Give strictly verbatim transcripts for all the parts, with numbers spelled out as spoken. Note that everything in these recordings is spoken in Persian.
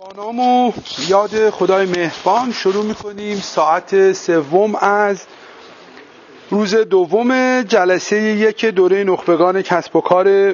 با نام و یاد خدای مهربان شروع میکنیم ساعت سوم از روز دوم جلسه یک دوره نخبگان کسب و کار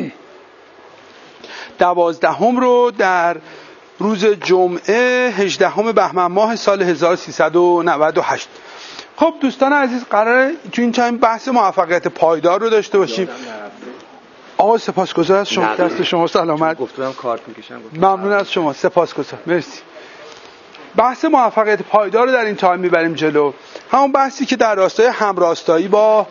دوازدهم رو در روز جمعه هجدهم بهمن ماه سال هزار و سیصد و نود و هشت. خب دوستان عزیز، قراره تو این تایم بحث موفقیت پایدار رو داشته باشیم. آقا سپاسگزار از شما، دست شما سلامت. گفتم کارت میکشم. ممنون از شما، سپاسگزار، مرسی. بحث موفقیت پایدار رو در این تایم میبریم جلو. همون بحثی که در راستای همراستایی با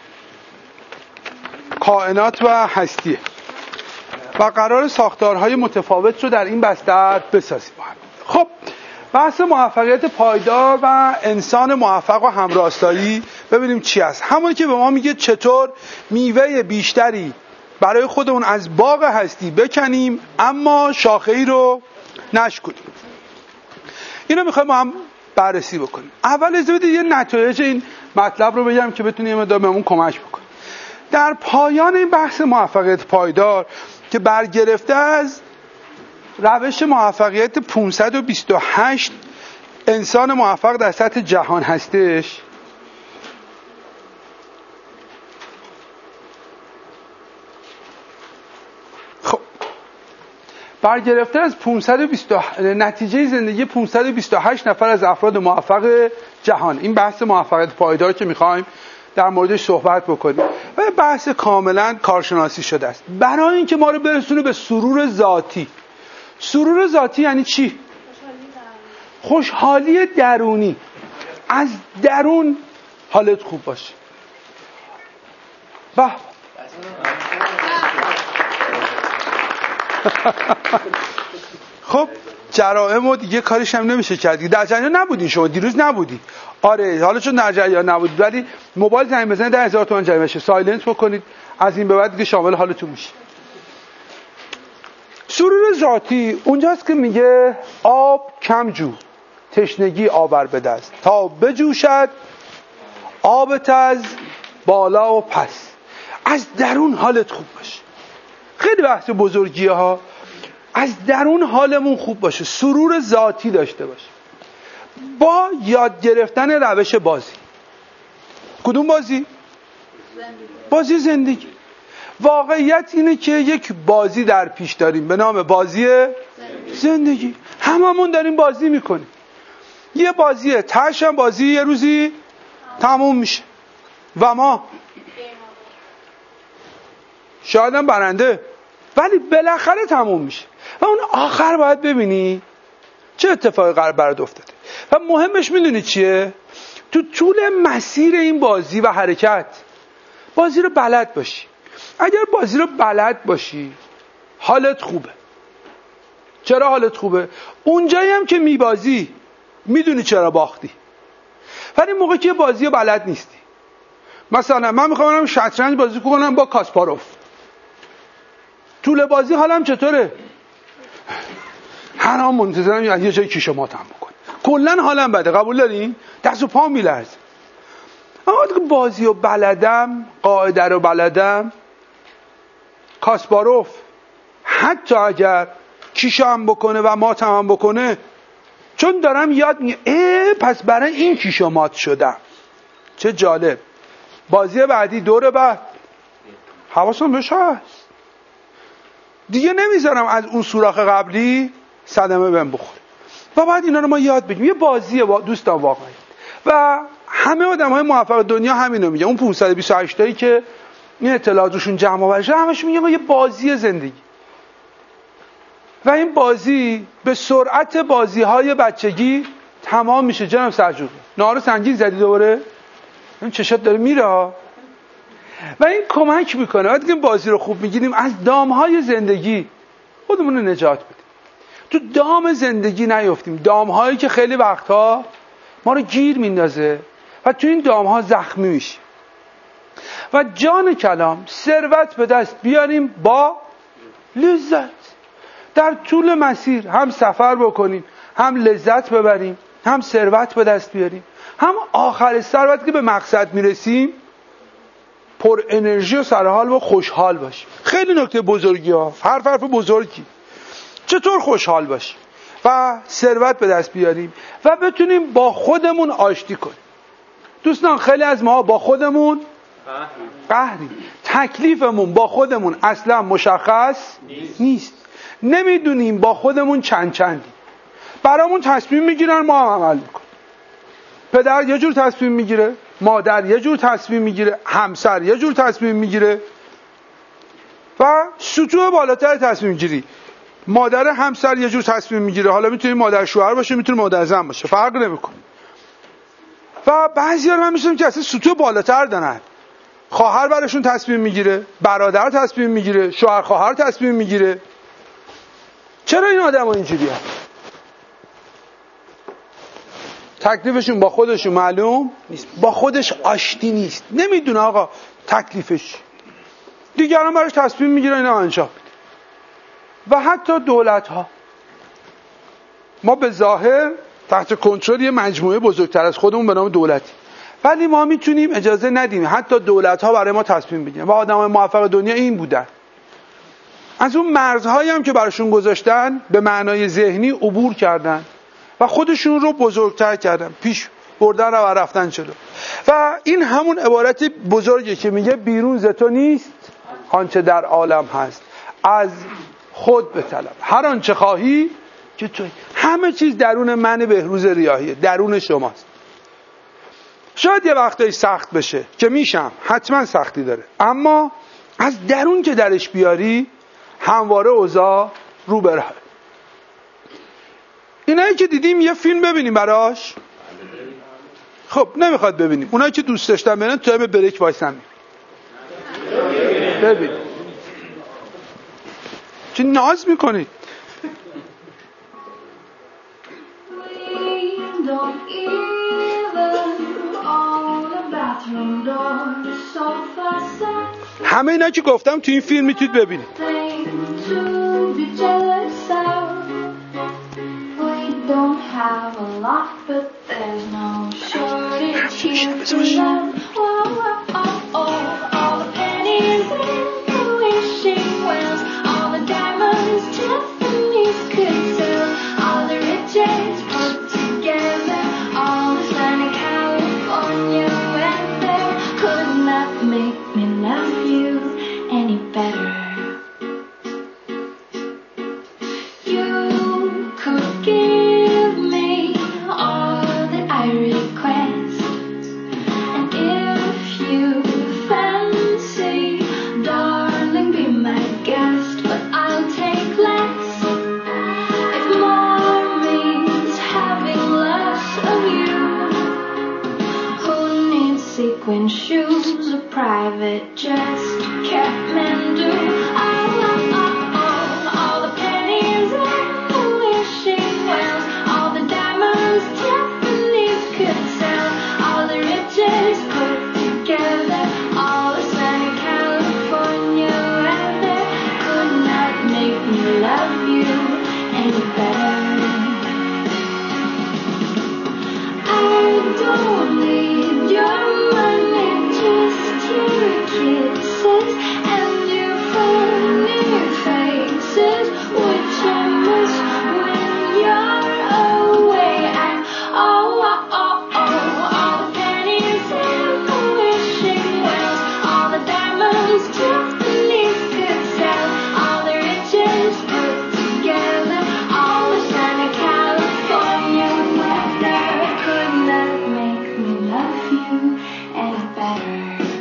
کائنات و هستیه و قرار ساختارهای متفاوت رو در این بستر بسازیم. خب بحث موفقیت پایدار و انسان موفق و همراستایی ببینیم چی است. همونی که به ما میگه چطور میوه بیشتری برای خودمون از باغ هستی بکنیم اما شاخه‌ای رو نشکنیم. اینو میخوایم ما هم بررسی بکنیم. اول از همه یه نتایج این مطلب رو بگم که بتونیم مقدار بهمون کمک بکنیم. در پایان این بحث موفقیت پایدار که برگرفته از روش موفقیت پانصد و بیست و هشت انسان موفق در سطح جهان هستش، خب برگرفته از پانصد و بیست و هشت نتیجه زندگی پانصد و بیست و هشت نفر از افراد موفق جهان. این بحث موفقیت پایدار که میخوایم در موردش صحبت بکنیم و بحث کاملا کارشناسی شده است برای اینکه ما رو برسونه به سرور ذاتی. سرور ذاتی یعنی چی؟ خوشحالی درونی، از درون حالت خوب باشه. به خب جرائم و دیگه کارش هم نمیشه کرد. در جریان نبودین شما، دیروز نبودی. آره حالا چون در جریان نبودید ولی موبایل زنگ بزنید ده هزار تومان جریمه شه، سایلنت بکنید، از این به بعد دیگه شامل حالتون میشه. سرور ذاتی اونجاست که میگه آب کم جو، تشنگی آور به دست، تا بجوشد آبت از بالا و پس. از درون حالت خوب باشه. خیلی بحث بزرگیه ها. از درون حالمون خوب باشه، سرور ذاتی داشته باشه با یاد گرفتن روش بازی. کدوم بازی؟ زندگی. بازی زندگی. واقعیت اینه که یک بازی در پیش داریم به نام بازی زندگی, زندگی. هممون داریم بازی میکنیم. یه بازیه، تهش هم بازی یه روزی تموم میشه و ما شاید هم برنده، ولی بالاخره تموم میشه و اون آخر باید ببینی چه اتفاقی قرار برات افتاده. و مهمش میدونی چیه؟ تو طول مسیر این بازی و حرکت بازی رو بلد باشی. اگر بازی رو بلد باشی حالت خوبه. چرا حالت خوبه؟ اونجایی هم که میبازی میدونی چرا باختی، ولی موقعی که بازی رو بلد نیستی، مثلا من میخوام برم شطرنج بازی کنم با کاسپاروف، طول بازی حالم چطوره؟ هر آن منتظرم یه جای کیشو ماتم بکنه، کلا حالم بده. قبول دارین؟ دست و پا میلرزه. اما دیگه بازی رو بلدم، قاعده رو بلدم، کاسپاروف حتی اگر کیشو هم بکنه و ماتم هم بکنه، چون دارم یاد میگه اه پس برای این کیشو مات شدم. چه جالب. بازی بعدی دور بعد حواسم بهش هست دیگه، نمیذارم از اون سوراخ قبلی صدمه بهم بخوره و بعد اینا رو ما یاد بگیریم. یه بازیه با دوستان واقعا. و همه آدم‌های موفق دنیا همینو میگن. اون پانصد و بیست و هشت تایی که این اطلاعات روشون جمع آوری شده همش میگن یه بازی زندگی. و این بازی به سرعت بازی‌های بچگی تمام میشه. جناب سرجور نهار سنگین زدی دوباره؟ این چشات داره میره. و این کمک میکنه وقتی که بازی رو خوب میگیریم از دامهای زندگی خودمون رو نجات بدیم. تو دام زندگی نیفتیم، دامهایی که خیلی وقتها ما رو گیر میندازه و تو این دامها زخمی میشیم. و جان کلام ثروت به دست بیاریم با لذت. در طول مسیر هم سفر بکنیم، هم لذت ببریم، هم ثروت به دست بیاریم، هم آخر سر وقتی که به مقصد میرسیم پر انرژی و سرحال و خوشحال باشیم. خیلی نکته بزرگی ها، حرف حرف بزرگی. چطور خوشحال باشیم؟ و ثروت به دست بیاریم و بتونیم با خودمون آشتی کنیم. دوستان خیلی از ما با خودمون قهریم. تکلیفمون با خودمون اصلا مشخص نیست, نیست. نمیدونیم با خودمون چند چندی. برامون تصمیم میگیرن، ما هم عمل میکنیم. پدر یه جور تصمیم میگیره، مادر یه جور تصمیم میگیره، همسر یه جور تصمیم میگیره و سطوح بالاتر تصمیم گیری. مادر همسر یه جور تصمیم میگیره، حالا میتونه مادر شوهر باشه، میتونه مادر زن باشه، فرق نمیکنه. و بعضی‌ها هم میشن که اصلا سطوح بالاتر دارن. خواهر براشون تصمیم میگیره، برادر تصمیم میگیره، شوهر خواهر تصمیم میگیره. چرا این آدم‌ها اینجوریه؟ تکلیفشون با خودشون معلوم نیست، با خودش آشتی نیست، نمیدونه آقا تکلیفش. دیگران براش تصمیم میگیرن اینا انجام میده. و حتی دولت ها، ما به ظاهر تحت کنترل یه مجموعه بزرگتر از خودمون به نام دولتی، ولی ما میتونیم اجازه ندیم حتی دولت ها برای ما تصمیم بگیرن. و آدمای موفق دنیا این بودن، از اون مرزهایی هم که براشون گذاشتن به معنای ذهنی عبور کردن و خودشون رو بزرگتر کردن، پیش بردن و رفتن جلو. و این همون عبارت بزرگی که میگه بیرون ز تو نیست آنچه در عالم هست، از خود بطلب هر آنچه خواهی که توی. همه چیز درون من بهروز ریاحیه، درون شماست. شاید یه وقتایی سخت بشه که میشم، حتما سختی داره، اما از درون که درش بیاری همواره اوضاع رو به راهه. اینایی که دیدیم یه فیلم ببینیم براش. خب نمیخواد ببینیم. اونایی که دوست داشتن ببینن تو همه بریک وایسن ببین. چه ناز میکنید؟ همه اینا که گفتم تو این فیلم میتونید ببینید. Don't have a lot, but there's no shortage here for love. Oh, oh, oh, oh, all the pennies in the wishing wells, all the diamonds Tiffany's could sell, all the riches put together, all the sunny California weather could not make me love you any better. You could give all that I request, and if you fancy, darling, be my guest, but I'll take less. If more means having less of you, who needs sequin shoes, a private jet, Kathmandu? Oh, oh, oh, oh, all the pennies in the wishing wells, all the diamonds Tiffany's could sell, all the riches put together, all the sunny California weather could not make me love you any better. I don't need your money, just your kisses and your funny faces, which I miss when you're away. And oh, oh, oh, oh, all the pennies in the wishing wells, all the diamonds Tiffany's could sell, all the riches put together, all the sunny California weather could not make me love you any better.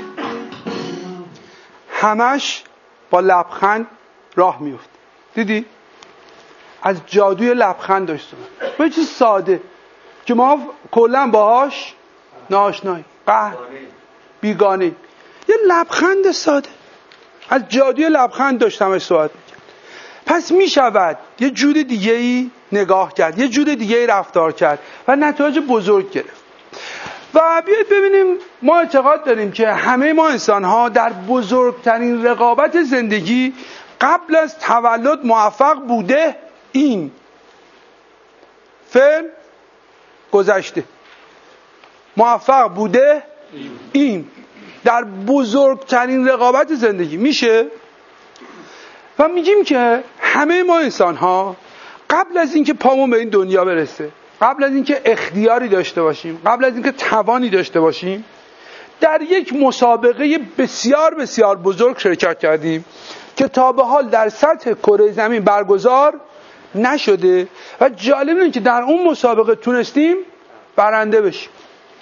همش با لبخند راه میفت. دیدی؟ از جادوی لبخند داشتم. به چیز ساده که ما کلا باهاش ناآشنایی، قهر، بیگانه. یه لبخند ساده. از جادوی لبخند داشتم صحبت می‌کرد. پس میشود یه جور دیگه‌ای نگاه کرد، یه جور دیگه‌ای رفتار کرد و نتایج بزرگ گرفت. و بیایید ببینیم، ما اعتقاد داریم که همه ما انسان‌ها در بزرگترین رقابت زندگی قبل از تولد موفق بوده. این فعل گذشته موفق بوده. این در بزرگترین رقابت زندگی میشه و میگیم که همه ما انسان ها قبل از اینکه پامون به این دنیا برسه، قبل از اینکه اختیاری داشته باشیم، قبل از اینکه توانی داشته باشیم، در یک مسابقه بسیار بسیار بزرگ شرکت کردیم که تا به حال در سطح کره زمین برگزار نشده و جالب اینه که در اون مسابقه تونستیم برنده بشیم.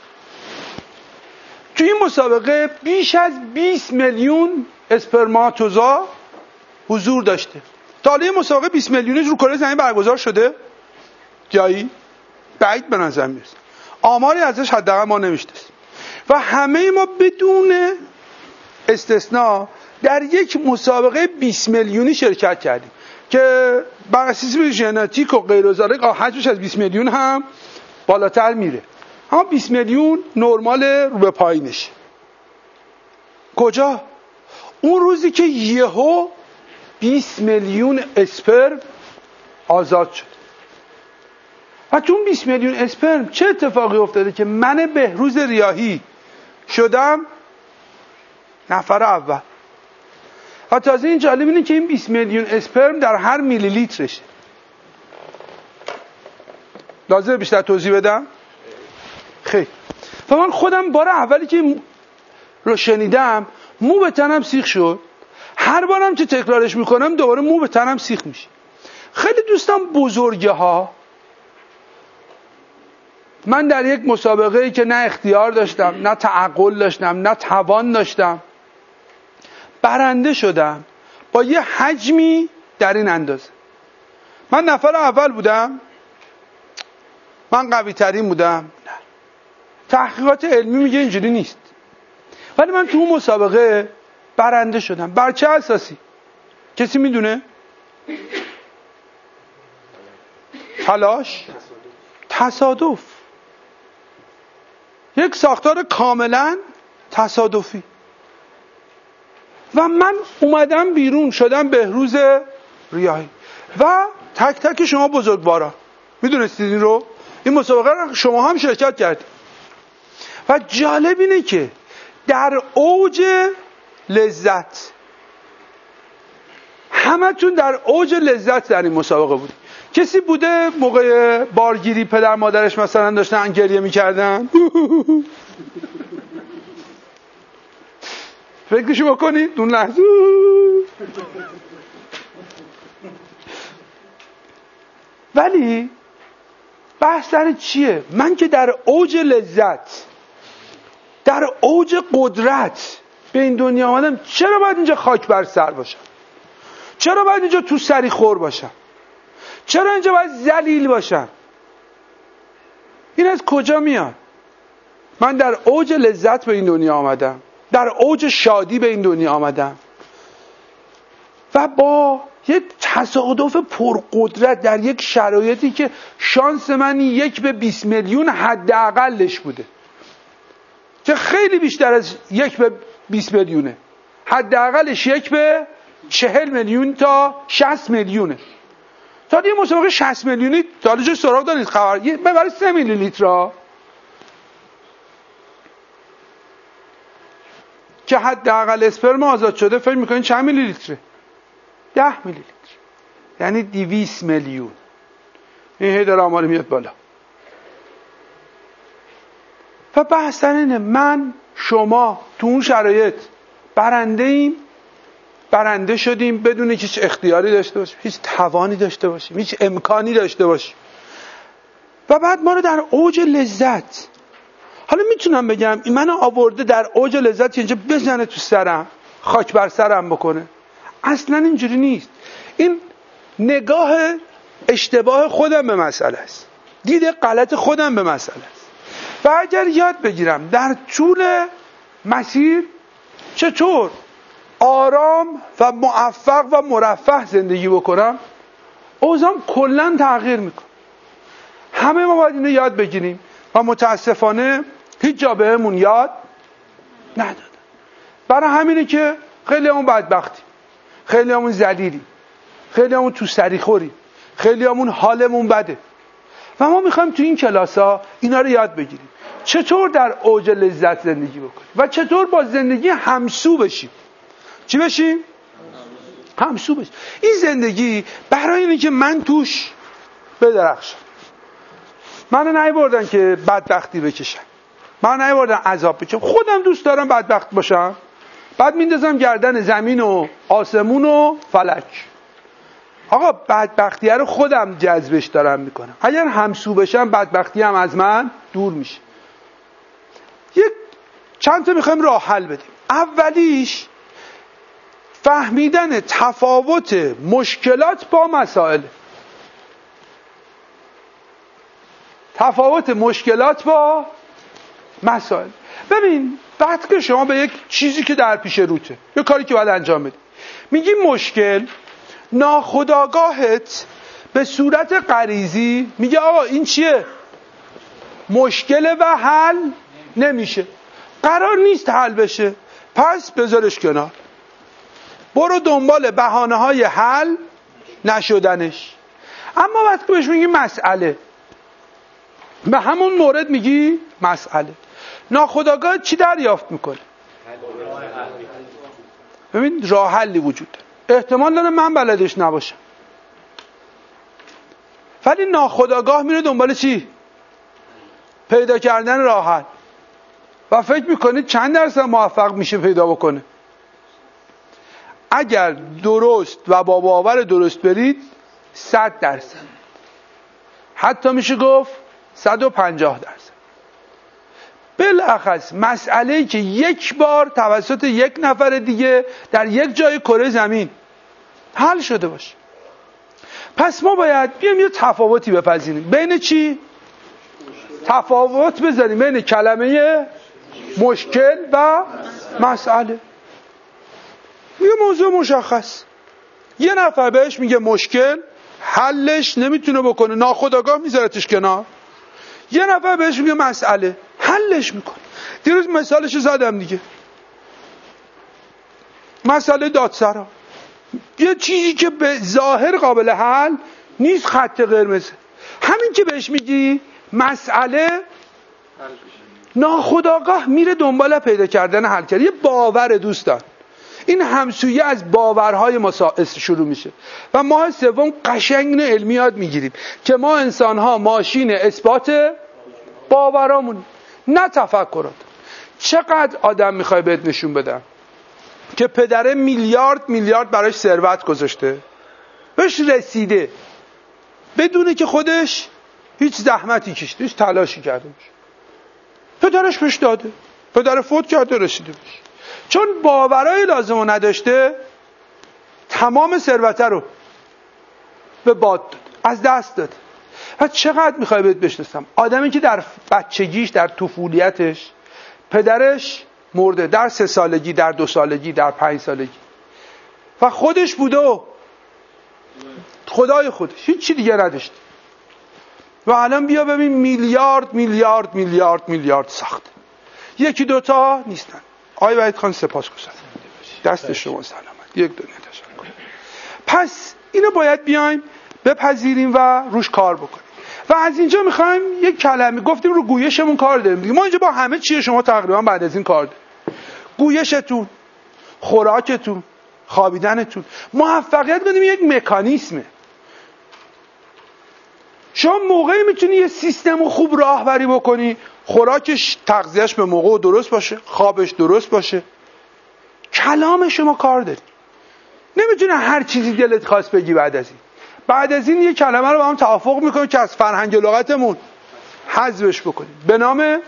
تو این مسابقه بیش از بیست میلیون اسپرماتوزا حضور داشته. تا حالا این مسابقه بیست میلیونش رو کره زمین برگزار شده؟ جایی؟ بعید به نظر میرسه. آماری ازش حداقل ما نمیشناسیم. و همه ما بدون استثناء در یک مسابقه بیست میلیونی شرکت کردیم که بر اساس ژنتیک و غیر و ذالک حجمش از بیست میلیون هم بالاتر میره. اما بیست میلیون نرمال رو به پایینش. کجا؟ اون روزی که یهو بیست میلیون اسپرم آزاد شد. و تو اون بیست میلیون اسپرم چه اتفاقی افتاده که من بهروز ریاحی شدم نفر اول. و تازه این جالب اینه که این بیست میلیون اسپرم در هر میلی لیترشه. لازم بیشتر توضیح بدم؟ خیلی. و من خودم بار اولی که رو شنیدم مو به تنم سیخ شد. هر بارم که تکرارش میکنم دوباره مو به تنم سیخ میشه. خیلی دوستان بزرگه ها، من در یک مسابقه‌ای که نه اختیار داشتم، نه تعقل داشتم، نه توان داشتم، برنده شدم با یه حجمی در این اندازه. من نفر اول بودم؟ من قوی ترین بودم؟ نه. تحقیقات علمی میگه اینجوری نیست. ولی من تو اون مسابقه برنده شدم. بر چه اساسی؟ کسی میدونه؟ تلاش؟ تصادف. یک ساختار کاملا تصادفی. و من اومدم بیرون شدم بهروز ریاحی. و تک تک شما بزرگوارا میدونستید این رو؟ این مسابقه رو شما هم شرکت کردید. و جالب اینه که در اوج لذت، همتون در اوج لذت در این مسابقه بودید. کسی بوده موقع بارگیری پدر مادرش مثلا داشتن گریه میکردن؟ فکرشو بکنید اون لحظه. ولی بحث سر چیه؟ من که در اوج لذت، در اوج قدرت به این دنیا آمدم، چرا باید اینجا خاک بر سر باشم؟ چرا باید اینجا تو سری خور باشم؟ چرا اینجا باید ذلیل باشم؟ این از کجا میاد؟ من در اوج لذت به این دنیا آمدم، در اوج شادی به این دنیا آمدم و با یک تصادف پرقدرت در یک شرایطی که شانس من یک به بیست میلیون حداقلش بوده، که خیلی بیشتر از یک به بیست میلیونه، حداقلش یک به چهل میلیون تا شصت میلیونه. تا یه مسابقه شصت میلیونی تا حالا جای سراغ دارید خبر؟ ببرید سه میلی لیتر که حداقل اسپرم آزاد شده، فکر میکنین چند میلی لیتره؟ ده میلی لیتر، یعنی دویست میلیون. این هی داره آمار میاد بالا. و بحث اینه من شما تو اون شرایط برنده ایم، برنده شدیم بدون هیچ اختیاری داشته باشیم، هیچ توانی داشته باشیم، هیچ امکانی داشته باشیم. و بعد ما رو در اوج لذت، حالا میتونم بگم این منو آورده در اوج لذت که اینجا بزنه تو سرم، خاک بر سرم بکنه. اصلا اینجوری نیست. این نگاه اشتباه خودم به مسئله است، دید غلط خودم به مسئله است. و اگر یاد بگیرم در طول مسیر چطور آرام و موفق و مرفه زندگی بکنم، اوضاعم کلا تغییر میکنه. همه ما باید اینو یاد بگیریم و متاسفانه هیچ جا بهمون یاد ندادن. برای همینه که خیلی همون بدبختیم، خیلی همون ذلیلیم، خیلی همون تو سری خوریم، خیلی همون حالمون بده. و ما میخوایم تو این کلاس ها اینا رو یاد بگیریم، چطور در اوج لذت زندگی بکنیم و چطور با زندگی همسو بشیم. چی بشیم؟ همسو بشیم. این زندگی برای اینه که من توش بدرخشم. منو نیاوردن که بدبختی بکشم، من نیاوردن عذاب بکشم، خودم دوست دارم بدبخت باشم. بعد میندازم گردن زمین و آسمون و فلک. آقا بدبختیه رو خودم جذبش دارم میکنم. اگر همسو بشم بدبختی هم از من دور میشه. یک چند تا میخوایم راه حل بدیم. اولیش فهمیدن تفاوت مشکلات با مسائل. تفاوت مشکلات با مسائل. ببین وقتی که شما به یک چیزی که در پیش روته، یک کاری که باید انجام بدی، میگی مشکل، ناخودآگاهت به صورت غریزی میگه آقا این چیه؟ مشکل و حل نمیشه، قرار نیست حل بشه، پس بذارش کنار، برو دنبال بهانه‌های حل نشدنش. اما وقتی بهش میگی مسئله، به همون مورد میگی مسئله، ناخودآگاه چی دریافت میکنه؟ ببین راه حلی وجود داره، احتمال داره من بلدش نباشم، ولی ناخودآگاه میره دنبال چی؟ پیدا کردن راه حل. و فکر میکنید چند درصد موفق میشه پیدا بکنه؟ اگر درست و با باور درست برید صد درصد، حتی میشه گفت صد و پنجاه درصد. بالاخص مسئله‌ای که یک بار توسط یک نفر دیگه در یک جای کره زمین حل شده باشه. پس ما باید بیایم یه تفاوتی بپذیریم. بین چی؟ تفاوت بذاریم بین کلمه مشکل و مسئله. یه موضوع مشخص، یه نفر بهش میگه مشکل، حلش نمیتونه بکنه، ناخودآگاه میذارتش کنار. یه نفر بهش میگه مسئله، حلش میکنه. دیروز مثالش زدم دیگه، مسئله دادسرا، یه چیزی که به ظاهر قابل حل نیست، خط قرمزه. همین که بهش میگی مسئله، ناخودآگاه میره دنبال پیدا کردن حل کردن. یه باور دوستان، این همسویه از باورهای ما شروع میشه و ما سوم قشنگ علمی یاد میگیریم که ما انسان‌ها ماشین اثبات باورامون، نه تفکرات. چقدر آدم میخوای بهت نشون بدم که پدره میلیارد میلیارد براش ثروت گذاشته، بهش رسیده بدونه که خودش هیچ زحمتی کشیده، هیچ تلاشی کرده باشه، پدرش بهش داده، پدر فوت کرده رسیده بشه، چون باورای لازمو نداشته تمام ثروت رو به باد داد، از دست داد. و چقدر میخوای بهت بشناسم آدمی که در بچگیش، در طفولیتش پدرش مرده، در سه سالگی، در دو سالگی، در پنج سالگی، و خودش بوده و خدای خودش، هیچ چی دیگه نداشت، و الان بیا ببین میلیارد میلیارد میلیارد میلیارد ساخت، یکی دوتا نیستن. آقای وحید خان سپاسگزارم، دست شما سلامت، یک دنیا تشکر. پس اینو باید بیایم بپذیریم و روش کار بکنیم. و از اینجا میخوایم یک کلمه گفتیم رو گویشمون کار داریم. ما اینجا با همه چیه شما تقریبا بعد از این کار داریم. گویشتون، خوراکتون، خوابیدنتون. موفقیت بدیم یک مکانیسمه. شما موقعی میتونی یه سیستم رو خوب راهبری بکنی، خوراکش، تغذیهش به موقع و درست باشه، خوابش درست باشه، کلام شما کار داری. نمیتونه هر چیزی دلت خواست بگی. بعد از این بعد از این یه کلمه رو با هم توافق میکنیم که از فرهنگ و لغتمون حذفش بکنیم به نام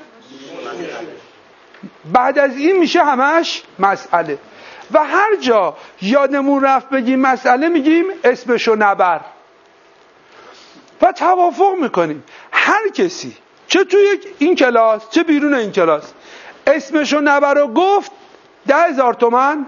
بعد از این میشه همش مسئله. و هر جا یادمون رفت بگیم مسئله میگیم اسمشو نبر و توافق میکنیم. هر کسی چه توی این کلاس چه بیرون این کلاس اسمشو نبر رو گفت، ده هزار تومن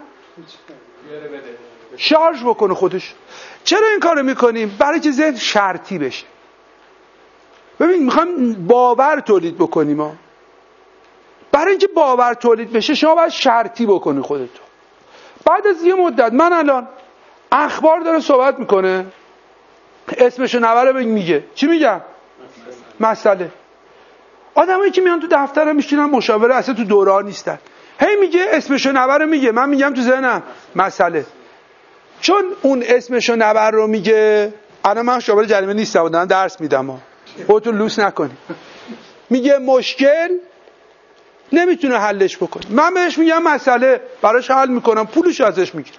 شارژ بکنه خودش. چرا این کارو میکنیم؟ برای که ذهن شرطی بشه. ببین میخوایم باور تولید بکنیم ما. برای اینکه باور تولید بشه شما باید شرطی بکنی خودتو. بعد از یه مدت، من الان اخبار داره صحبت میکنه، اسمشو نبره میگه چی میگم؟ مسئله. آدمایی که میان تو دفترم میشینن مشاوره، اصلا تو دوره نیستن، هی میگه اسمشو نبره میگه، من میگم تو ذهنم مسئله. چون اون اسمشو نبر رو میگه الان من شامل جریمه نیستم، دارم درس میدم، خودتون لوس نکنید. میگه مشکل نمیتونه حلش بکنه، من بهش میگم مسئله براش حل میکنم، پولش ازش میگیرم.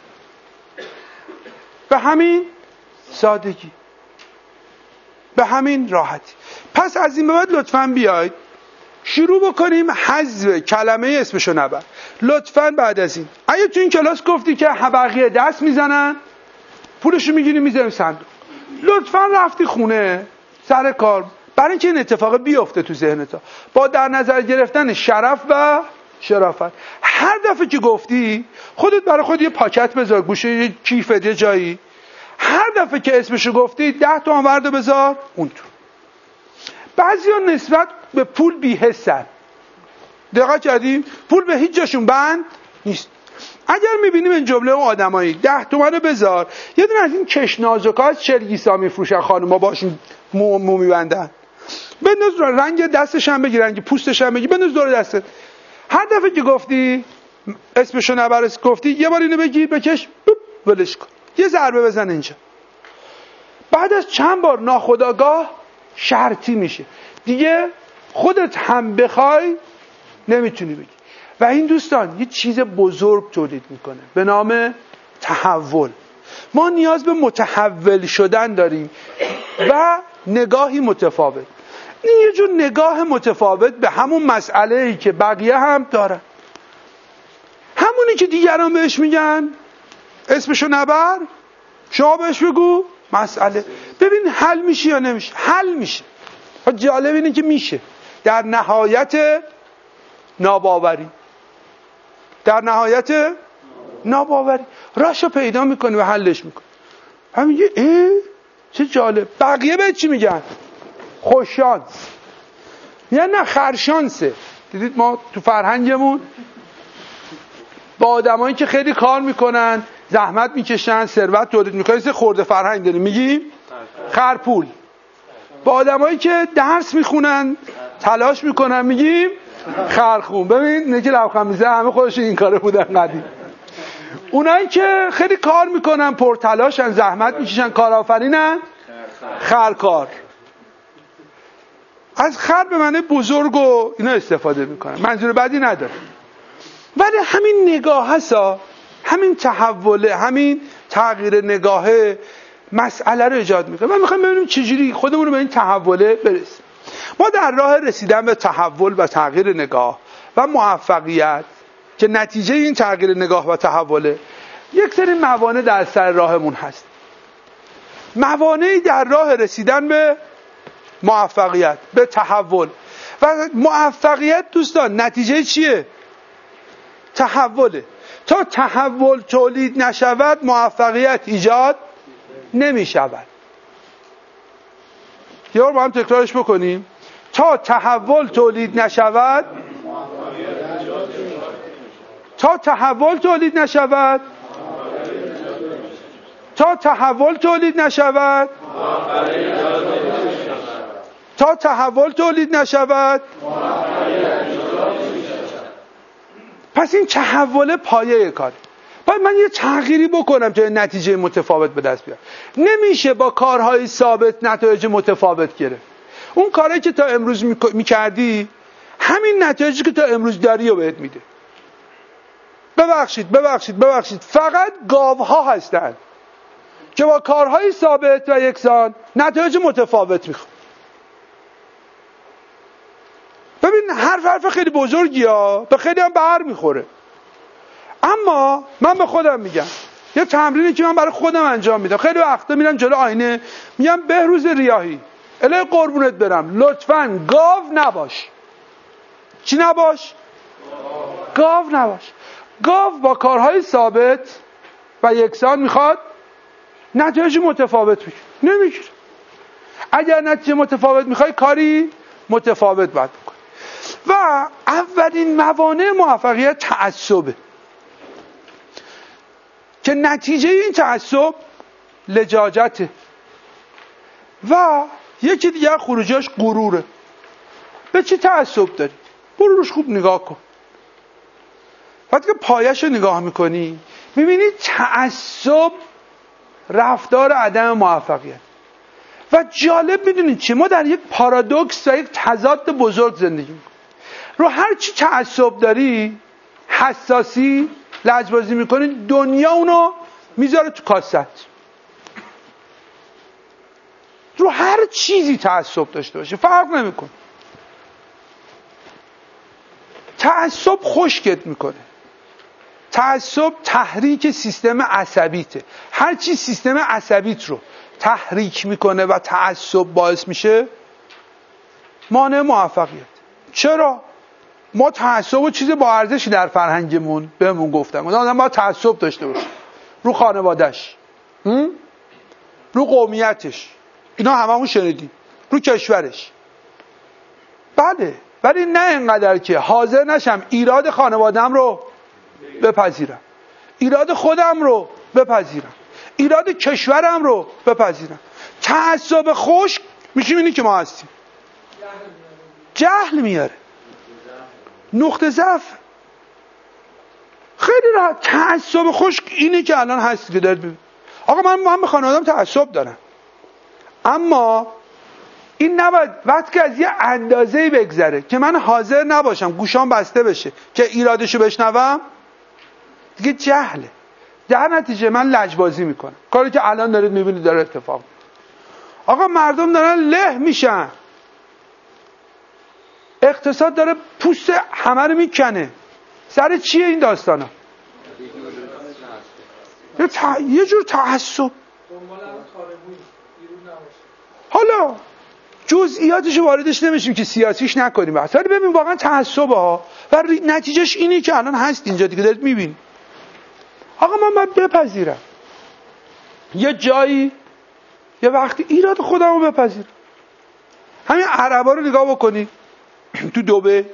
به همین سادگی، به همین راحتی. پس از این به بعد لطفاً بیاید شروع بکنیم حذف کلمه اسمشو نبر. لطفاً بعد از این اگه تو این کلاس گفتی که بقیه دست میزنن پولشو میگیریم میذاریم صندوق، لطفاً رفتی خونه سر کار، برای اینکه این اتفاق بیفته تو ذهنت، با در نظر گرفتن شرف و شرافت، هر دفعه که گفتی خودت برای خود یه پاکت بذار گوشه یه کیف یه جایی، هر دفعه که اسمشو گفتی ده تومن ورده بذار اون تو. بعضیا نسبت به پول بی‌حسن، دقت کردیم؟ پول به هیچ جاشون بند نیست. اگر میبینیم این جمله اون آدمایی ده تومن بذار، یه دونه از این کشنازوکا از چرگیسا میفروشن، خانوما باشون مو, مو میبندن، بنداز رنگ دستش هم بگی، رنگ پوستش هم بگی، بنداز دور دستت. هر دفعه که گفتی اسمشو نبرس گفتی یه بار اینو بگی بکش ولش کن، یه ضربه بزن اینجا. بعد از چند بار ناخودآگاه شرطی میشه دیگه، خودت هم بخوای نمیتونی بگی. و این دوستان یه چیز بزرگ تولید میکنه به نام تحول. ما نیاز به متحول شدن داریم و نگاهی متفاوت. این یه جور نگاه متفاوت به همون مسئله‌ای که بقیه هم دارن، همونی که دیگران بهش میگن اسمشو نبر، شما بهش بگو مسئله، ببین حل میشه یا نمیشه. حل میشه. جالب اینه که میشه، در نهایت ناباوری، در نهایت ناباوری راشو پیدا میکنی و حلش میکنی. هم میگه اه چه جالب. بقیه به چی میگن؟ خوششانس، یا نه خرشانسه. دیدید ما تو فرهنگمون با آدمایی که خیلی کار میکنن، زحمت میکشن، ثروت تولید میکنن، سه خورده فرهنگ داریم، میگیم خرپول. با آدمایی که درس میخونن، تلاش میکنن، میگیم خرخون. ببین نگه لبخند میزه، همه خودش این کاره بودن قدیم. اونایی که خیلی کار میکنن، پرتلاشن، زحمت میکشن، کارآفرینن، خرکار. از خر به معنی بزرگ و اینا استفاده میکنن، منظور بعدی نداره. ولی همین نگاه هستا، همین تحوله، همین تغییر نگاهه مسئله رو ایجاد میکنه. من میخوام ببینیم چجوری خودمون رو به این تحوله برسیم. ما در راه رسیدن به تحول و تغییر نگاه و موفقیت که نتیجه این تغییر نگاه و تحوله، یک سری موانع در سر راهمون هست. موانعی در راه رسیدن به موفقیت، به تحول. و موفقیت دوستان نتیجه چیه؟ تحوله. تا تحول تولید نشود موفقیت ایجاد نمی شود. یه بار با هم تکرارش بکنیم. تا تحول تولید نشود، تا تحول تولید نشود، تا تحول تولید نشود، تا تحول تولید نشود. پس این تحول پایه کار. باید من یه تغییری بکنم تا نتیجه متفاوت به دست بیارم. نمیشه با کارهای ثابت نتایج متفاوت گرفت. اون کاری که تا امروز میکردی همین نتایجی که تا امروز داری رو بهت میده. ببخشید ببخشید ببخشید فقط گاوها هستن که با کارهای ثابت و یکسان نتایج متفاوت میخوان. ببین حرف حرف خیلی بزرگی ها، به خیلی هم بر میخوره. اما من به خودم میگم، یه تمرینی که من برای خودم انجام میدم، خیلی وقتا میرم جلو آینه میگم بهروز ریاحی الهی قربونت برم لطفاً گاو نباش. چی نباش؟ گاو نباش. گاو با کارهای ثابت و یکسان میخواد نتایج متفاوت بگیره، نمیگیره. اگر نتیجه متفاوت میخوای کاری متفاوت باید بکنی. و اولین موانع موفقیت تعصبه که نتیجه این تعصب لجاجته و یکی دیگر خروجش غروره. به چی تعصب داری؟ برو روش خوب نگاه کن. وقتی که پایش رو نگاه میکنی میبینی تعصب رفتار عدم موفقیت. و جالب میدونید چی؟ ما در یک پارادوکس و یک تضاد بزرگ زندگی میکنیم. رو هر چی تعصب داری، حساسی، لجبازی میکنی، دنیا اونو میذاره تو کاست. رو هر چیزی تعصب داشته باشه فرق نمیکنه. تعصب خشکت میکنه. تعصب تحریک سیستم عصبیته. هر چی سیستم عصبیت رو تحریک میکنه و تعصب باعث میشه مانع موفقیت. چرا؟ ما تعصب و چیز با ارزشی در فرهنگمون بهمون گفتن. آدم باید تعصب داشته باشه رو خانواده‌اش، رو قومیتش، اینا هممون شنیدیم، رو کشورش. بله، ولی نه اینقدر که حاضر نشم ایراد خانواده‌ام رو بپذیرم، ایراد خودم رو بپذیرم، ایراد کشورم رو بپذیرم. تعصب خشک میشه اینی که ما هستیم. جهل میاره، نقطه ضعف. خیلی راحت. تعصب خشک اینی که الان هست که دارید ببینید. آقا من من به خانواده‌ام تعصب دارم، اما این نباید وقتی که از یه اندازه‌ای بگذره که من حاضر نباشم گوشام بسته بشه که ایرادشو بشنوم، دیگه جهله. در نتیجه من لجبازی میکنم، کاری که الان دارید میبینید داره اتفاق میفته. آقا مردم دارن له میشن، اقتصاد داره پوست همه رو میکنه. سر چیه این داستانا؟ یه, ت... یه جور تعصب. حالا جزئیاتشو واردش نمیشیم که سیاسیش نکنیم بحث، ولی ببین واقعا تعصبه ها و نتیجهش اینی که الان هست اینجا دیگه دارید میبینید. آقا من باید بپذیرم یه جایی یه وقتی ایراد خودم رو بپذیرم. همین عربا رو نگاه بکنید تو دبی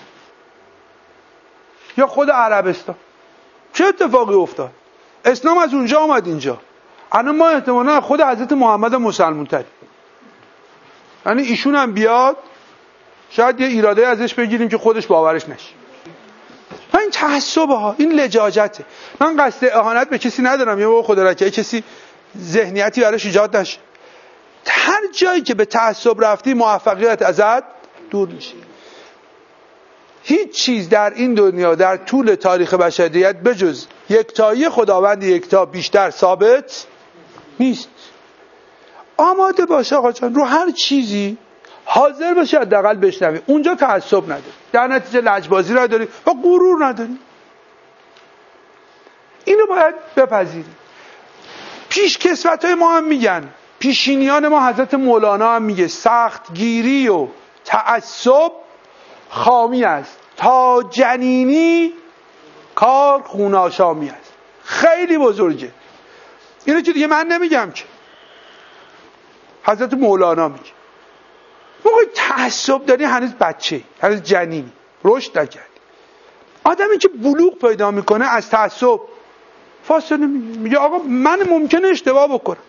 یا خود عربستان چه اتفاقی افتاد؟ اسلام از اونجا آمد اینجا. الان ما احتمالاً خود حضرت محمد مسلمون تری، یعنی ایشون هم بیاد شاید یه ایراده ازش بگیریم که خودش باورش نشه. این تعصبه ها، این لجاجته. من قصد اهانت به کسی ندارم، یه بابا خدا رکه کسی ذهنیتی براش ایجاد نشه. هر جایی که به تعصب رفتی موفقیت ازت دور میشه. هیچ چیز در این دنیا در طول تاریخ بشریت بجز یکتایی خداوند یکتا بیشتر ثابت نیست. آماده باش آقا جان، رو هر چیزی حاضر باشی حداقل بشنوی. اونجا تعصب نداری، در نتیجه لجبازی را داری و غرور نداری. اینو باید بپذیری. پیش کسوتای ما هم میگن، پیشینیان ما حضرت مولانا هم میگه سخت گیری و تعصب خامی است، تا جنینی کار خوناشامی است. خیلی بزرگه. اینو که دیگه من نمیگم که، حضرت مولانا میگه. موقع تعصب داری هنوز بچه، هنوز جنینی، رشد نکردی. آدمی که بلوغ پیدا میکنه از تعصب فاصله میگیره، میگه آقا من ممکنه اشتباه بکنم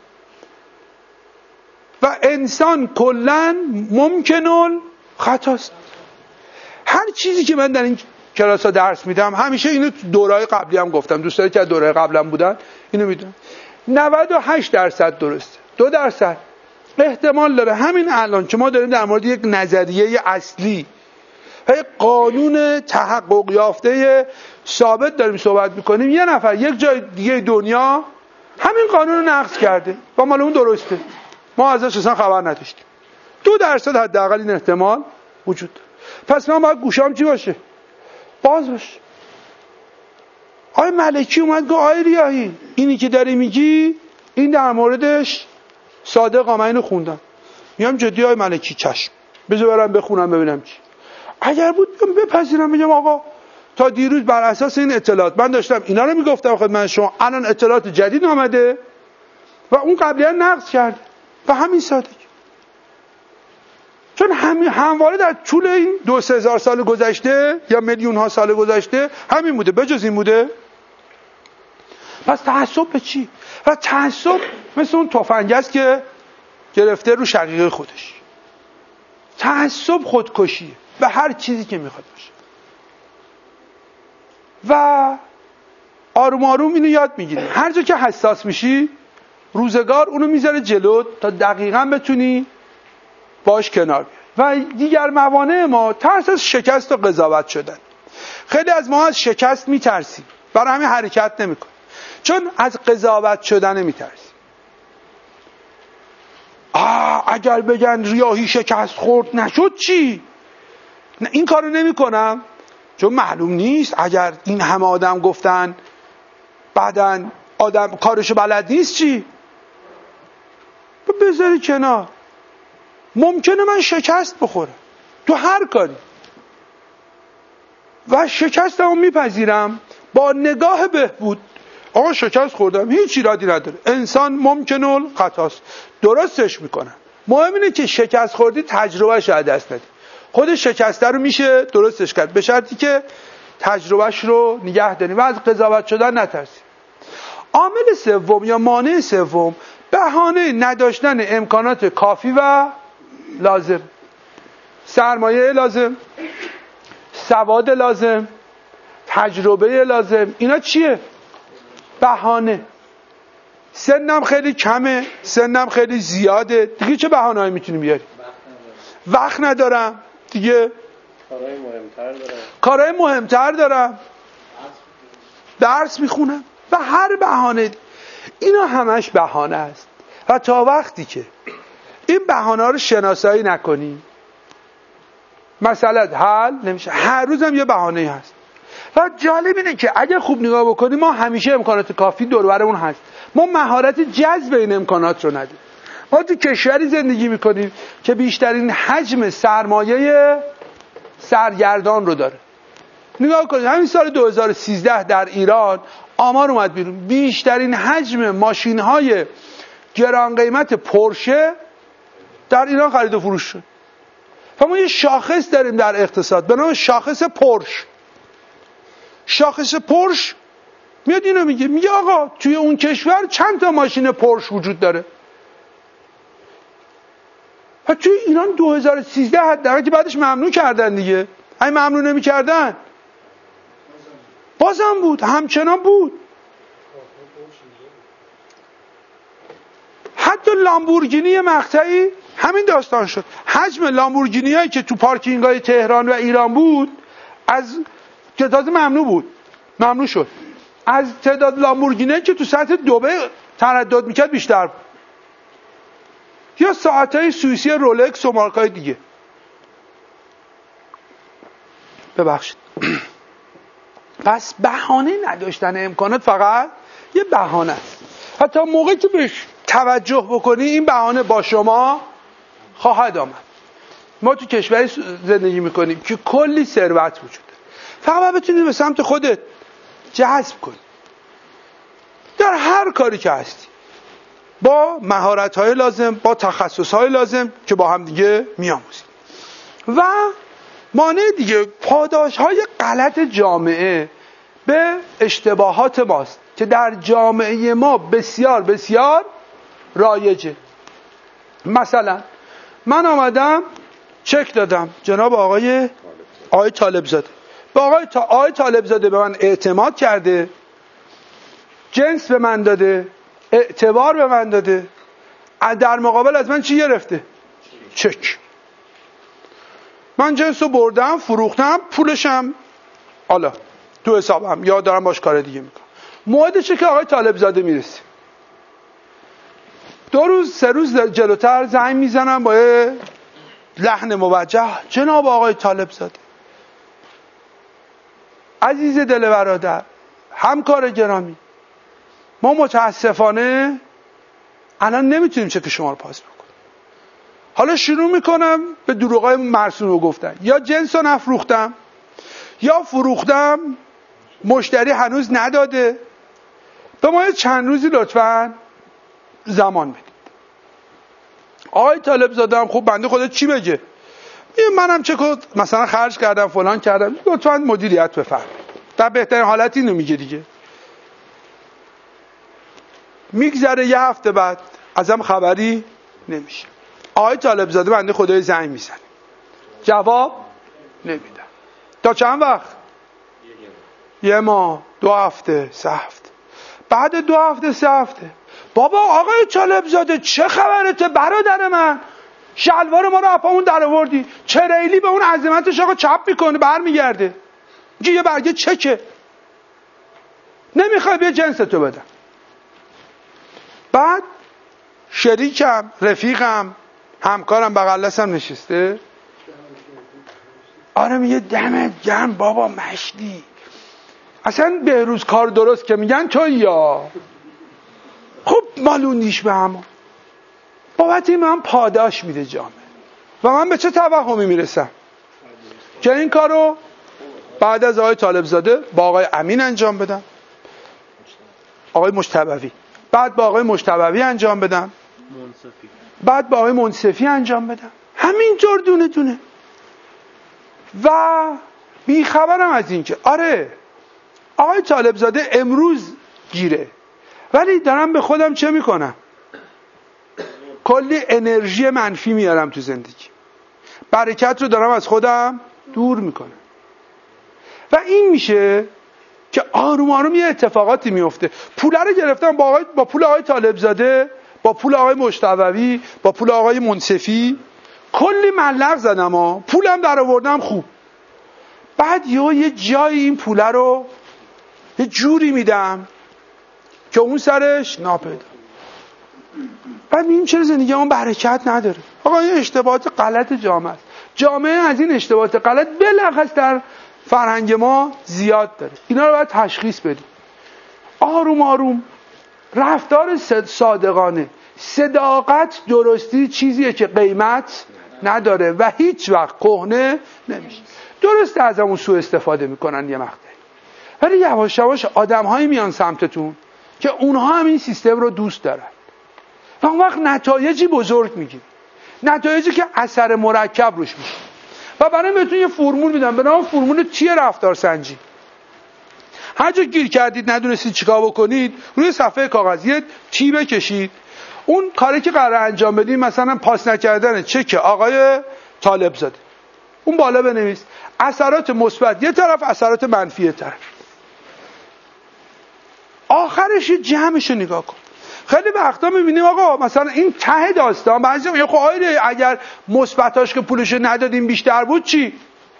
و انسان کلن ممکنه خطاست. هر چیزی که من در این کلاس ها درس میدم، همیشه اینو دورهای قبلی هم گفتم، دوستانی که دورهای قبلم بودن اینو میدونن، نود و هشت درصد درسته، دو درصد احتمال داره همین الان که ما داریم در مورد یک نظریه اصلی و یک قانون تحقق یافته ثابت داریم صحبت میکنیم، یه نفر یک جای دیگه دنیا همین قانون رو نقض کرده و مال اون درسته، ما ازش اصلا خبر نداشتیم. دو درصد حداقل این احتمال وجود داره. پس من باید گوشام چی باشه؟ باز باشه. آقای ملکی اومد گفت آقای ریاحی اینی که داری میگی این در موردش صادق آمد، اینو خوندم. میگم جدی آقای ملکی؟ چشم، بذار برم بخونم ببینم چی. اگر بود بپذیرم، میگم آقا تا دیروز بر اساس این اطلاعات من داشتم اینا رو میگفتم خدمت شما، الان اطلاعات جدید آمده و اون قبلا نقض کرد و همین سادگی. چون همین همواره در طول این دو سه هزار سال گذشته یا میلیون ها سال گذشته همین بوده، بجز این بوده. پس تعصب به چی؟ و تعصب مثل اون تفنگ است که گرفته رو شقیقه خودش. تعصب خودکشیه به هر چیزی که میخواد باشه. و آروم آروم اینو یاد میگیری. هر جا که حساس میشی روزگار اونو میذاره جلو تا دقیقاً بتونی باش کنار بیای. و دیگر موانع ما ترس از شکست و قضاوت شدن. خیلی از ما از شکست میترسیم، برای همین حرکت نمیکنیم، چون از قضاوت شدن میترسیم. آه اگر بگن ریاحی شکست خورد نشد چی؟ نه این کارو نمیکنم، چون معلوم نیست اگر این همه آدم گفتن بعدن آدم کارشو بلد نیست چی؟ بذاری کنار. ممکنه من شکست بخورم تو هر کاری و شکستمو میپذیرم با نگاه بهبود. آقا شکست خوردم، هیچ ایرادی نداره، انسان ممکنه الخطاست، درستش میکنم. مهم اینه که شکست خوردی تجربهش از دست ندی. خود شکسته رو میشه درستش کرد، به شرطی که تجربهش رو نگه داریم و از قضاوت شدن نترسیم. عامل سوم یا مانع سوم بهانه نداشتن امکانات کافی و لازم. سرمایه لازم، سواد لازم، تجربه لازم، اینا چیه؟ بهانه. سنم خیلی کمه، سنم خیلی زیاده، دیگه چه بهانه‌ای میتونی بیاری؟ وقت ندارم دیگه، کارهای مهمتر دارم کارهای مهمتر دارم درس میخونم و هر بهانه. اینا همش بهانه است و تا وقتی که این بهانه ها رو شناسایی نکنی مسئله حل نمیشه. هر روزم یه بهانه هست و جالب اینه که اگه خوب نگاه بکنی ما همیشه امکانات کافی دور و برمون هست، ما مهارت جذب این امکانات رو نداریم. ما تو کشوری زندگی میکنیم که بیشترین حجم سرمایه سرگردان رو داره. نگاه کنید همین سال دو هزار و سیزده در ایران آمار اومد بیرون، بیشترین حجم ماشین های گران قیمت پورشه در ایران خرید و فروش شد. و ما یه شاخص داریم در اقتصاد به نام شاخص پورش. شاخص پورش میاد اینو میگه، میگه آقا توی اون کشور چند تا ماشین پورش وجود داره و توی ایران دو هزار و سیزده حداقل که بعدش ممنوع کردن دیگه. همین ممنوع نمی‌کردن بازم بود، همچنان بود. حتی لامبورگینی مقطعی همین داستان شد. حجم لامبورگینی هایی که تو پارکینگ های تهران و ایران بود از که تازه ممنوع بود، ممنوع شد، از تعداد لامبورگینی که تو سطح دبی تردد میکرد بیشتر بود. یا ساعتهای سوئیسی رولکس و مارکای دیگه. ببخشید. پس بهانه نداشتن امکانات فقط یه بهانه است. حتی موقعی که بهش توجه بکنی این بهانه با شما خواهد آمد. ما تو کشوری زندگی میکنیم که کلی ثروت وجود داره، فقط باید بتونی به سمت خودت جذب کنی در هر کاری که هستی، با مهارت‌های لازم، با تخصص‌های لازم که با هم دیگه می‌آموزیم. و مانع دیگه پاداش‌های غلط جامعه به اشتباهات ماست که در جامعه ما بسیار بسیار رایجه. مثلا من آمدم چک دادم جناب آقای آقای طالب زاده، با آقای تا آقای طالب زاده به من اعتماد کرده، جنس به من داده، اعتبار به من داده، در مقابل از من چی گرفته؟ چک. من جنس رو بردم، فروختم، پولشم حالا تو حسابم یا دارم باش کار دیگه میکنم. موعدشه که آقای طالب زاده میرسه، دو روز سه روز جلوتر زنگ میزنم با یه لحن موجه، جناب آقای طالب زاده، عزیز دل برادر، همکار گرامی، ما متاسفانه الان نمیتونیم چک شما رو پاس بکنیم. حالا شروع میکنم به دروغای مرسوم رو گفتن، یا جنس رو نفروختم یا فروختم مشتری هنوز نداده، به ما چند روزی لطفاً زمان بدید. آقای طالب زاده هم خب بنده خدا چی بگه، میگه منم چکو مثلا خرج کردم فلان کردم، لطفاً مدیریت بفرمایید. در بهترین حالت اینو میگه دیگه. میگذره یه هفته بعد ازم خبری نمیشه. آقای طالب زاده بنده خدای زنگ میزنه، جواب نمیدم. تا چند وقت؟ یه ماه، دو هفته، سه هفته. بعد دو هفته سه هفته بابا آقای طالب زاده چه خبرته برادر من؟ شلوار ما رو اپامون در آوردی، چریلی به اون عظمتش آقا چپ میکنه برمیگرده میگه یه برگه چکه، نمیخوای بیا جنستو بدم. بعد شریکم، رفیقم، همکارم بغل دستم نشسته، آره میگه دمت گرم بابا مشتی، اصلا بهروز کار درست که میگن تو یا خب مالونیش به همون بابت این من پاداش میده جامعه. و من به چه توهمی میرسم که این کارو بعد از آقای طالب زاده با آقای امین انجام بدم، آقای مجتبی، بعد با آقای مجتبی انجام بدم، منصفی، بعد با آقای منصفی انجام بدم، همینطور دونه دونه. و بیخبرم از این که آره آقای طالب زاده امروز گیره، ولی دارم به خودم چه میکنم؟ کلی انرژی منفی میارم تو زندگی، برکت رو دارم از خودم دور میکنم. و این میشه که آروم آروم یه اتفاقاتی میفته. پوله رو گرفتم با, آقای، با پول آقای طالب زاده، با پول آقای مجتبی، با پول آقای منصفی کلی ملق زدم ها، پولم در آوردم خوب. بعد یه یه جایی این پوله رو یه جوری میدم که اون سرش ناپیدا. بعد این چرا زندگی اون برکت نداره؟ آقا این اشتباهات غلط جامعه است. جامعه از این اشتباهات غلط بلخص در فرهنگ ما زیاد داره. اینا رو باید تشخیص بدیم. آروم آروم رفتار صادقانه، صداقت، درستی چیزیه که قیمت نداره و هیچ وقت کهنه نمیشه. درسته از همون سوء استفاده میکنن یه مقطعی، ولی یواش یواش آدم‌هایی میان سمتتون که اونها هم این سیستم رو دوست دارن و اون وقت نتایجی بزرگ میگیری، نتایجی که اثر مرکب روش میشه. و برای بهتون یه فرمول میدم به نام فرمول تی رفتار سنجی. هر جا گیر کردید ندونستید چیکار بکنید، روی صفحه کاغذ یه تی بکشید، اون کاری که قرار انجام بدید مثلا پاس نکردن چک آقای طالب زاده، اون بالا بنویس اثرات مثبت یه طرف، اثرات منفی یه طرف. آخرش جمعشو نگاه کن. خیلی وقتا میبینیم آقا مثلا این ته داستان بعضی میگه خب آیده اگر مثبتاش که پولشو ندادیم بیشتر بود چی؟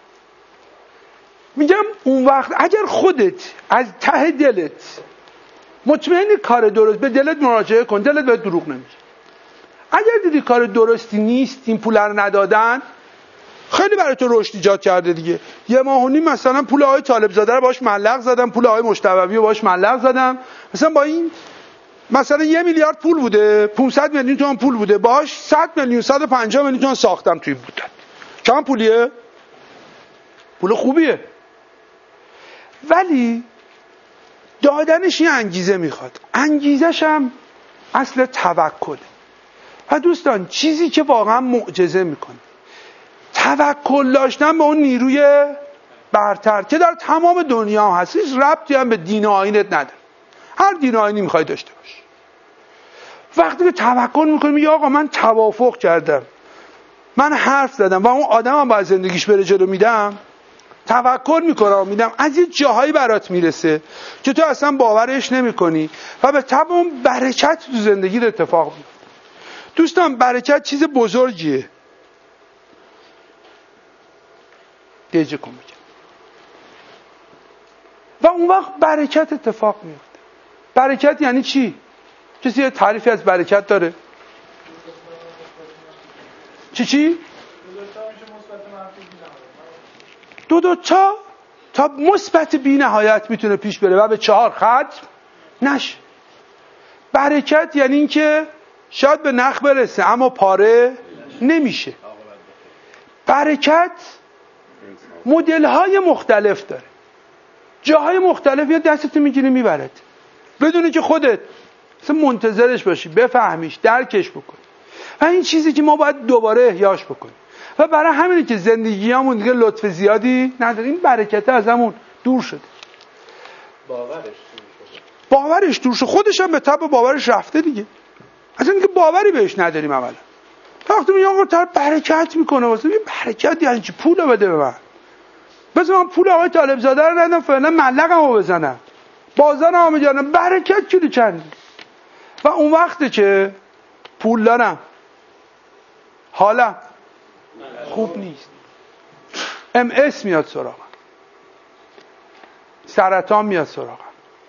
میگم اون وقت اگر خودت از ته دلت مطمئنی کار درست، به دلت مراجعه کن، دلت بهت دروغ نمیگه. اگر دیدی کار درستی نیست، این پول رو ندادن، خیلی برای تو رشد ایجاد کرده دیگه. یه ماه و نیم مثلا پول آقای طالب زاده رو باش ملق زدم، پول آقای مجتبی رو باش ملق زدم، مثلا با این مثلا یه میلیارد پول بوده، پانصد میلیون تومان پول بوده، باش صد میلیون صد و پنجاه میلیون تومان ساختم توی بودن. چند پولیه؟ پول خوبیه، ولی دادنش یه انگیزه میخواد. انگیزش هم اصل توکله. و دوستان چیزی که واقعا معجزه میکنه توکل داشتن به اون نیروی برتر که در تمام دنیا هست، هیچ ربطی هم به دین و آیینت نداره، هر دین و آیینی میخوای داشته باش. وقتی که توکل میکنی میگه آقا من توافق کردم، من حرف زدم و اون آدم هم باید زندگیش بره جلو، میدم توکل میکنم میدم، از یه جاهایی برات میرسه که تو اصلا باورش نمیکنی و به طبع اون برکت تو زندگی اتفاق میفته. دوستان برکت چیز بزرگیه. دیجه کن میگم. و اون وقت برکت اتفاق میفته. برکت یعنی چی؟ کسی یه تعریفی از برکت داره؟ چی چی؟ دو دو تا تا مثبت بی نهایت میتونه پیش بره و به چهار ختم نشه. برکت یعنی این که شاید به نخ برسه اما پاره نمیشه. برکت مدل های مختلف داره، جاهای مختلف یا دستتو میگیری میبرد بدونی که خودت مثلا منتظرش باشی، بفهمیش، درکش بکنی. و این چیزی که ما باید دوباره احیاش بکنیم و برای همینه که زندگیامون دیگه لطف زیادی نداره. این برکت از همون دور شده، باورش دور شده، باورش دور شده، خودش هم به تبع باورش رفته دیگه. اصلا دیگه باوری بهش نداریم اولا. وقتی میگم آقا طرف برکت میکنه واسه این برکت یعنی چی؟ پول بده به من، بذار من پول آقای طالب زاده رو ندم فعلا ملقمو بزنم، بازارمو میگیرم، برکت کیلو چند. و اون وقته که پول دارم حالا خوب نیست، ام اس میاد سراغم، سرطان میاد سراغم،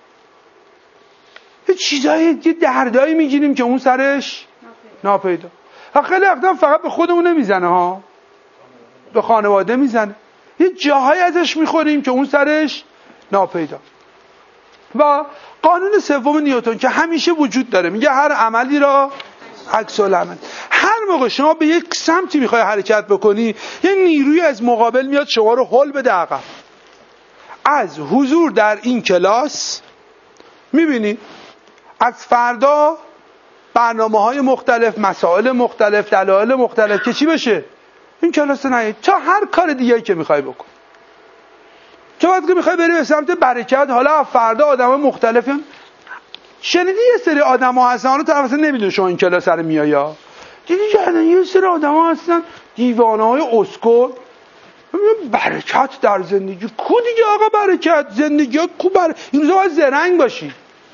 یه چیزایی، یه دردایی میگیریم که اون سرش ناپیدا. و خیلی وقتا فقط به خودمون نمیزنه ها، به خانواده میزنه، یه جاهایی ازش میخوریم که اون سرش ناپیدا. و قانون سوم نیوتن که همیشه وجود داره، میگه هر عملی را عکس العمل. هر موقع شما به یک سمتی میخوای حرکت بکنی، یه نیروی از مقابل میاد شما رو هل بده عقب. از حضور در این کلاس میبینی از فردا برنامه‌های مختلف، مسائل مختلف، دلایل مختلف که چی بشه این کلاس نه تا هر کار دیگه‌ای که میخوای بکن. چه وقتی میخوای بری به سمت برکت، حالا فردا آدم‌های مختلفن، شنیدی یه سری آدم‌ها هستن، حالا طرف اصلا نمیدونه شما این کلاس رو میای یا دیدی یه سری آدم‌ها هستن دیوانه‌های اسکل، برکت در زندگی کو دیگه آقا، برکت زندگی ها کو بر... این روزا باید زرنگ باشی،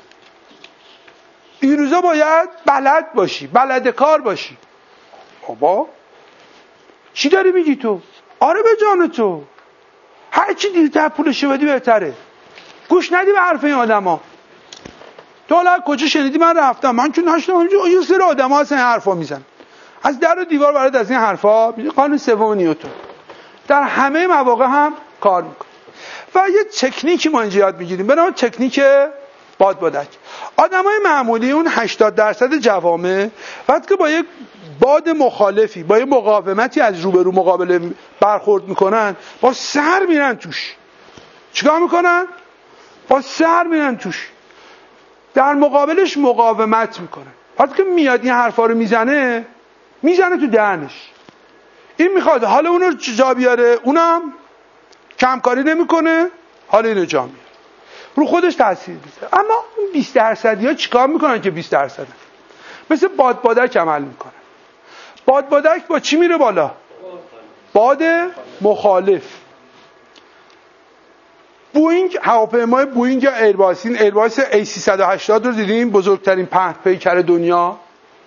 این روزا باید بلد باشی، بلد کار باشی. بابا چی داری میگی تو؟ آره به جان تو، هر چی دیرتر پولشو بدی بهتره، گوش ندی به حرف این آدم ها. تو حالا کجا شنیدی من رفتم؟ من که نشنیدم، یه سری آدم ها هستن این حرفا میزن، از در و دیوار برات از این حرفا. قانون سوم نیوتن در همه مواقع هم کار میکنه. و یه تکنیکی ما اینجا یاد میگیریم به نام تکنیک بادبادک. آدمای معمولی، اون هشتاد درصد جوامع، وقتی که با یک باد مخالفی، با یک مقاومتی از روبرو مقابله برخورد میکنن، با سر میرن توش. چیکار میکنن؟ با سر میرن توش، در مقابلش مقاومت میکنن. وقتی که میاد این حرفا رو میزنه، میزنه تو دهنش. این میخواد حالا اونو جا بیاره، اونم کمکاری نمیکنه، حالا اینو جا میاره، رو خودش تاثیر میذاره. اما اون بیست درصدی ها چیکار میکنن که بیست درصد مثل بادبادک عمل میکنن. بادبادک با چی میره بالا؟ باد مخالف. بوینگ، هواپیمای بوینگ یا ایرباس، این ایرباس ای سیصد و هشتاد رو دیدیم، بزرگترین پهن پیکر دنیا،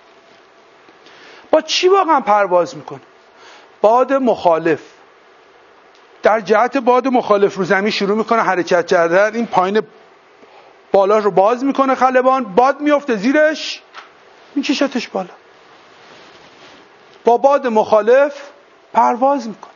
با چی واقعا پرواز میکنه؟ باد مخالف. در جهت باد مخالف رو زمین شروع میکنه حرکت کردن، این پایین بالا رو باز میکنه خلبان، باد میفته زیرش، میکشتش بالا، با باد مخالف پرواز میکنه.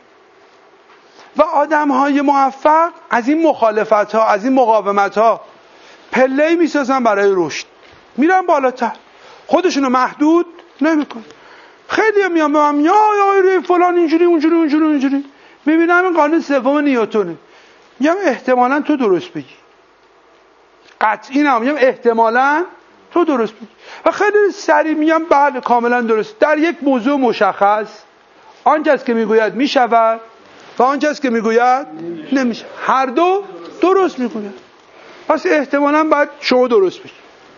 و آدم های موفق از این مخالفت ها، از این مقاومت ها پله‌ای میسازن برای رشد، میرن بالاتر، خودشونو محدود نمیکنن. خیلی هم میان به من یا یا فلان اینجوری اونجوری اونجوری اونجوری، میبینم این قانون سوم نیوتنه، میگم احتمالاً تو درست بگی، قطعی نمیگم، احتمالاً تو درست بگی. و خیلی سریع میگم بله کاملا درست. در یک موضوع مشخص آنچه که میگوید میشود و آنچه که میگوید نمیشه، هر دو درست میگوید، پس احتمالاً باید شما درست بگی،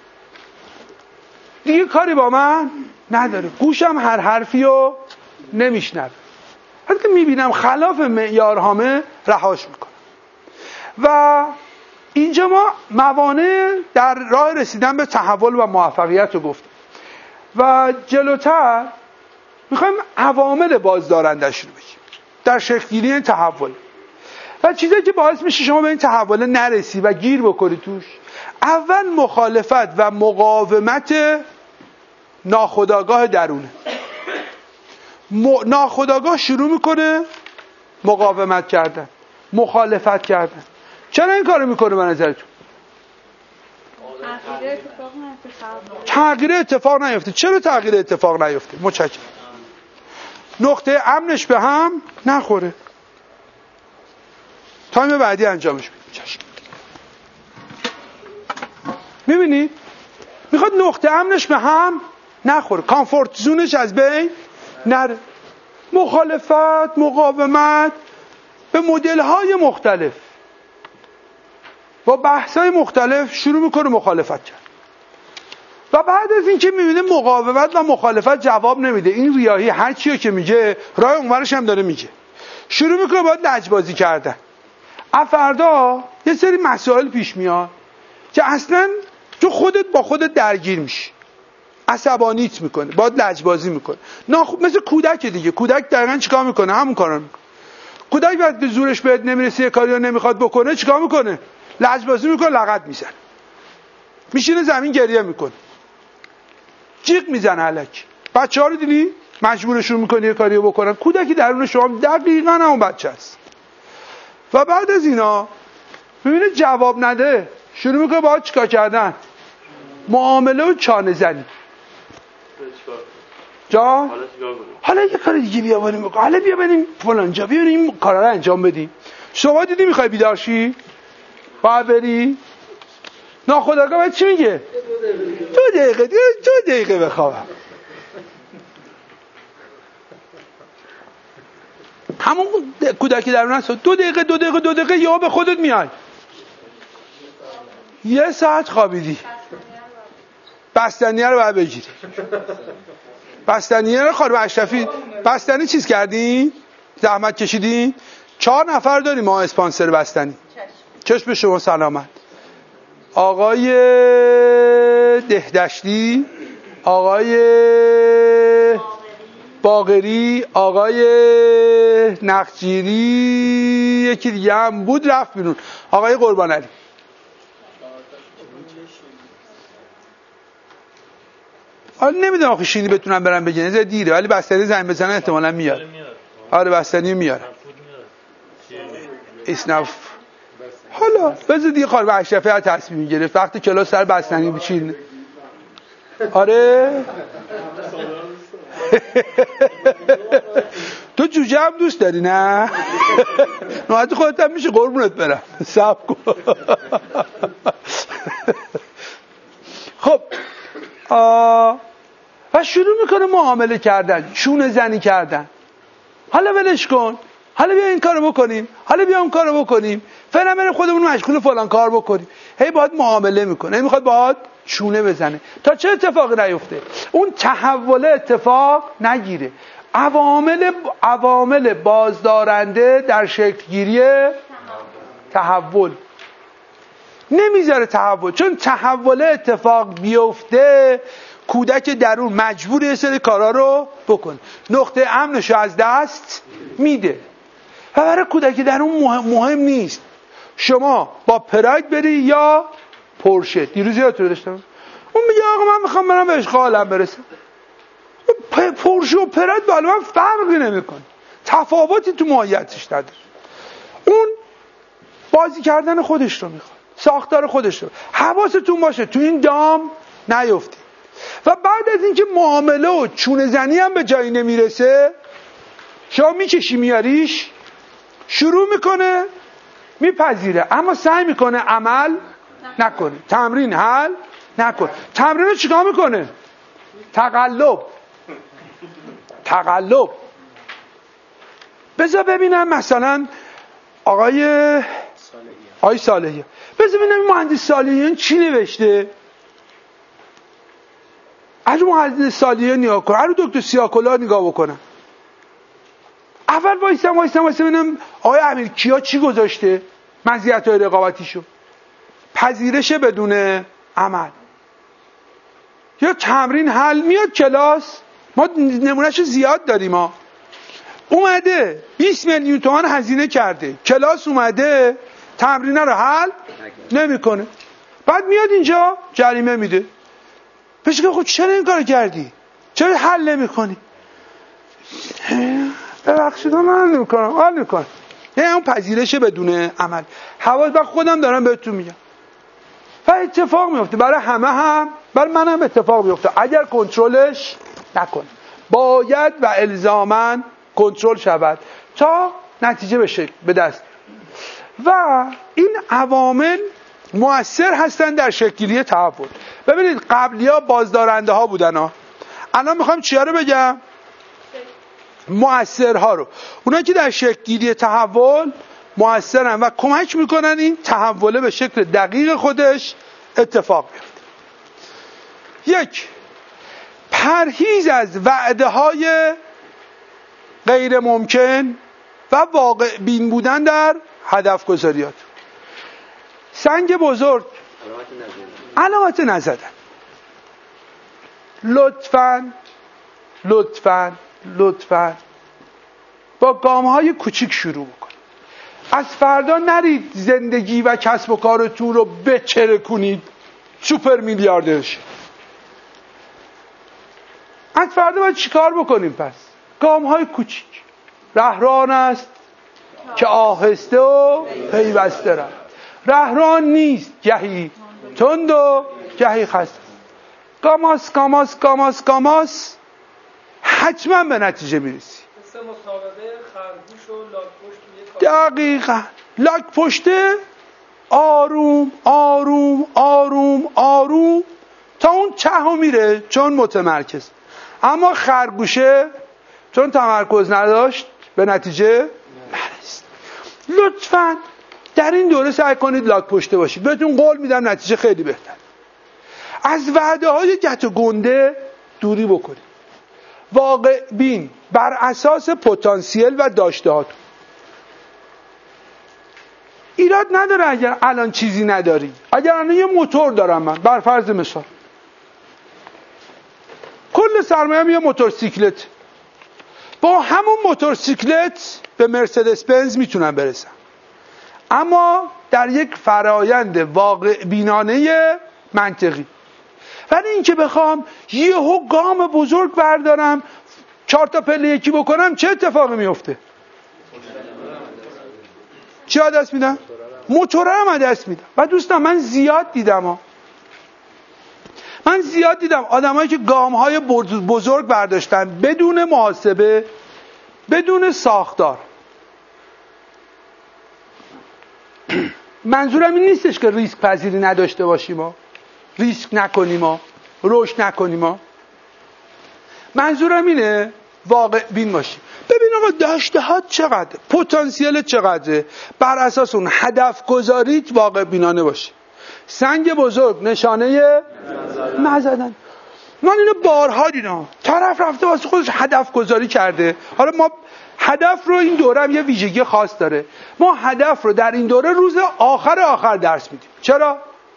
دیگه کاری با من نداره، گوشم هر حرفی رو نمیشنوه. وقتی میبینم خلاف معیارهامه رهاش میکنم. و اینجا ما موانع در راه رسیدن به تحول و موفقیت رو گفتیم و جلوتر میخوایم عوامل بازدارندش رو بگیم در شکل‌گیری این تحول. و چیزی که باعث میشه شما به این تحول نرسی و گیر بکنی توش، اول مخالفت و مقاومت ناخودآگاه درونه. م... ناخودآگاه شروع میکنه مقاومت کردن، مخالفت کردن. چرا این کارو میکنه به نظرتون؟ تغییر اتفاق نیفته. چرا تغییر اتفاق نیفته؟ متشکرم. نقطه امنش به هم نخوره. تایم بعدی انجامش بدید. میبینید؟ میخواد نقطه امنش به هم نخوره، کامفورت زونش از بین نره. مخالفت، مقاومت به مدل‌های مختلف با بحث‌های مختلف شروع میکنه مخالفت کرد. و بعد از این که میبینه مقاومت و مخالفت جواب نمیده، این ریاهی هر چیو که میگه راه اونورش هم داره میگه، شروع میکنه باید لجبازی کردن. افردا یه سری مسائل پیش میاد که اصلا تو خودت با خودت درگیر میشی، عصبانیت میکنه، باید لجبازی میکنه. ناخ... مثل کودک دیگه. کودک دقیقاً چیکار میکنه؟ همون کارو میکنه. کودک وقتی زورش بهت نمیرسه، یه کاری رو نمیخواد بکنه، چیکار میکنه؟ لجبازی میکنه، لغت میزنه، میشینه زمین گریه میکنه، جیغ میزنه الکی. بچه‌ها رو دیدی مجبورشون میکنه یه کاری رو بکنن. کودکی درون شما دقیقاً همون بچه است. و بعد از اینا ببینه جواب نده، شروع میکنه باهاش چیکار کردن؟ معامله و چانه زنی. جا حالا یه کار دیگه بیا بریم، حالا بیا بریم فلان جا، بیا بریم این کارا رو انجام بدیم. شما دیدی میخوای بیدار شی؟ باید بری؟ ناخودآگاه باید چی میگه؟ دو دقیقه دو دقیقه بخوابم. همون کودکی درون هست. دو دقیقه دو دقیقه دو دقیقه یا به خودت میای. یه ساعت خوابیدی، بستنیه رو باید بگیری. بستنیه رو خانم اشرفی بستنی چیز کردین؟ زحمت کشیدین؟ چهار نفر داریم ما اسپانسر بستنی. چشم به شما سلامت. آقای دهدشتی، آقای باقری، آقای نخجیری، یکی دیگه هم بود رفت بیرون، آقای قربان علی. آره نمیدونم آخه شینی بتونم برم بگن از دیره، ولی بستنی زنگ بزنن احتمالاً میاد. آره بستنی میاره. اسناف حالا بذار دیگه خانم اشرفی ها تصمیم میگیره وقتی کلاس سر بستنی بچین. آره تو جوجه هم دوست داری نه؟ نوعات خودت هم میشه قربونت برم صبر کن. خب آه. و شروع میکنه معامله کردن، چونه زنی کردن. حالا ولش کن، حالا بیا این کارو بکنیم، حالا بیا اون کارو بکنیم، فعلا بریم خودمون مشغول فلان کار بکنیم. هی باید معامله میکنه، هی میخواد باید چونه بزنه تا چه اتفاقی نیفته؟ اون تحول اتفاق نگیره. عوامل عوامل بازدارنده در شکلگیری تحول نمیذاره تحول، چون تحول اتفاق بیفته کودک درون مجبور یه سری کارا رو بکنه، نقطه امنش رو از دست میده. و برای کودک درون مهم, مهم نیست شما با پراید بری یا پورشه. دیروز یادتونه داشتم اون میگه آقا من میخوام برم به اشغالم برسم. پورشه و پراید بالا من فرقی نمیکنه، تفاوتی تو ماهیتش نداره. اون بازی کردن خودش رو میخواد، ساختار خودش رو. حواستون باشه تو این دام نیفتی. و بعد از اینکه معامله و چونه زنی هم به جایی نمیرسه، شما میکشی میاریش، شروع میکنه میپذیره، اما سعی میکنه عمل نکنه، تمرین حل نکنه. تمرین رو چیکار میکنه؟ تقلب تقلب بذار ببینم مثلا آقای آقای صالحی، بذار ببینم این مهندس صالحیان چی نوشته. اگه مهندس صالحیان نگاه کنم، اگه دکتر سیاکلا نگاه بکنم، اول وایسم وایسم وایسم ببینم آقای امیر کیا چی گذاشته مزیت‌های رقابتیشو. پذیرش بدون عمل یا تمرین حل. میاد کلاس، ما نمونهشو زیاد داریم، ها اومده بیست میلیون تومان هزینه کرده، کلاس اومده تمرینه رو حل نمیکنه، بعد میاد اینجا جریمه میده. پیش که خود چرا این کار کردی؟ چرا حل نمیکنی؟ ببخشید من نمیکنم، حل میکنم. یعنی اون پذیرش بدون عمل. حواس من خودم دارم بهتون میگم. و اتفاق میفته برای همه، هم برای من هم اتفاق میفته اگر کنترلش نکنه. باید و الزاماً کنترل شود تا نتیجه بشه به دست. و این عوامل مؤثر هستن در شکلگیری تحول. ببینید قبلی‌ها بازدارنده ها بودن ها. الان میخوام چیا رو بگم؟ مؤثرها رو. اونایی که در شکلگیری تحول مؤثرن و کمک میکنن این تحوله به شکل دقیق خودش اتفاق بیفته. یک، پرهیز از وعده های غیر ممکن و واقع بین بودن در هدف گذاریات. سنگ بزرگ علامت نزدن. لطفاً لطفاً لطفاً با گام‌های کوچیک شروع بکن. از فردا نرید زندگی و کسب و کارتون رو بچرکونید سوپر میلیاردر شید. از فردا باید چیکار بکنیم؟ پس گام‌های کوچیک. رهران است که آهسته و پیوسته رفت. رهران نیست گهی تند و گهی خسته. گاماس گاماس گاماس گاماس حتما به نتیجه میرسی. مثل مسابقه خرگوش و لاک پشت. دقیقاً لاک پشته آروم آروم آروم آروم تا اون ته میره چون متمرکز. اما خرگوشه چون تمرکز نداشت به نتیجه نرسید. لطفاً در این دوره سعی کنید لاک پشته باشید. بهتون قول میدم نتیجه خیلی بهتر. از وعده های گت و گنده دوری بکنید. واقع بین بر اساس پتانسیل و داشته هاتون. ایراد نداره اگر الان چیزی نداری. اگر الان یه موتور دارم من بر فرض مثال کل سرمایه‌ام یه موتورسیکلت، با همون موتورسیکلت به مرسدس بنز میتونم برسم، اما در یک فرایند واقع بینانه منطقی. ولی این که بخوام یهو گام بزرگ بردارم چهار تا پله یکی بکنم چه اتفاقی میفته؟ چی از دست میدم؟ موتوره رو از دست میدم. و دوستان من زیاد دیدم ها. من زیاد دیدم آدمایی که گام‌های بزرگ برداشتن بدون محاسبه، بدون ساختار. منظورم این نیستش که ریسک پذیری نداشته باشیم ما، ریسک نکنیم ما، رشد نکنیم ما. منظورم اینه واقع بین باشیم. ببین آقا داشته ها چقدر، پتانسیل چقدره، بر اساس اون هدف گذاریت واقع بینانه باشی. سنگ بزرگ نشانه نزدن. من اینو بارها دیدم. طرف رفته واسه خودش هدف گذاری کرده. حالا ما هدف رو این دوره هم یه ویژگی خاص داره. ما هدف رو در این دوره روز آخر آخر درس میدیم. چرا؟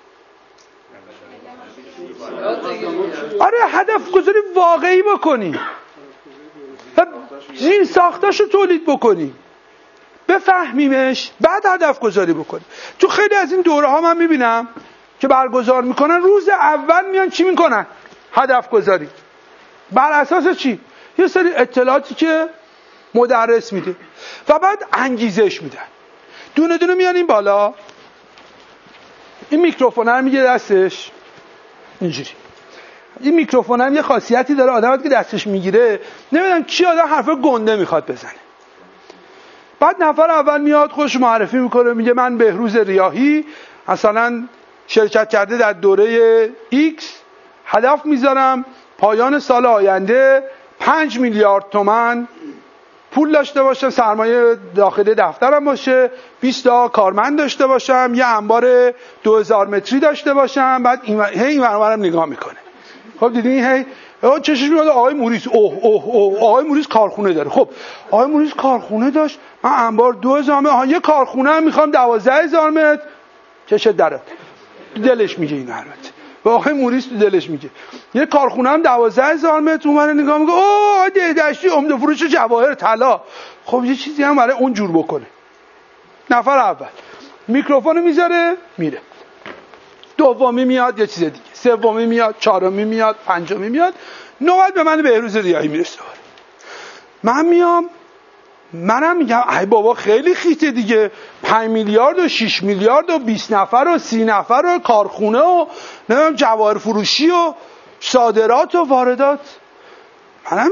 آره هدف گذاری واقعی بکنی و زیر ساختاشو تولید بکنی، بفهمیمش، بعد هدف گذاری بکنی. تو خیلی از این دوره ها من میبینم که برگزار میکنن روز اول میان چی میکنن؟ هدف گذاری. بر اساس چی؟ یه سری اطلاعاتی که مدرس میده و بعد انگیزش میدن. دونه دونه میان این بالا، این میکروفون رو میگه دستش اینجوری. این میکروفون هم یه خاصیتی داره، آدم که دستش میگیره نمیدونم کی آدم حرف گنده میخواد بزنه. بعد نفر اول میاد خودش معرفی میکنه، میگه من بهروز ریاحی مثلا شرکت کرده در دوره X، هدف میذارم پایان سال آینده پنج میلیارد تومان پول داشته باشم، سرمایه داخل دفترم باشه، بیست تا کارمند داشته باشم، یه انبار دو هزار متری داشته باشم. بعد این هی این ورم نگاه میکنه. خب دیدین هی چشش میاد آقای موریس، اوه اوه اوه آقای موریس کارخونه داره. خب آقای موریس کارخونه داشت، من انبار دو هزار متر، یه کارخونه هم میخوام دوازده هزار متر. چش درات دلش میگه این البته. و آقای موریس تو دلش میگه یه کارخونه هم دوازده هزار متر. اون نگاه میگه اوه دهدشتی عمده فروش جواهر طلا. خب یه چیزی هم برای اون جور بکنه. نفر اول میکروفونو میذاره میره، دومی میاد یه چیز دیگه، سومی میاد، چهارمی میاد، پنجمی میاد، نوبت به من بهروز ریاحی میرسه. من میام منم میگم ای بابا خیلی خیته دیگه، پنج میلیارد و شش میلیارد و بیست نفر و سی نفر و کارخونه و نمیدونم جواهر فروشی و صادرات و واردات. منم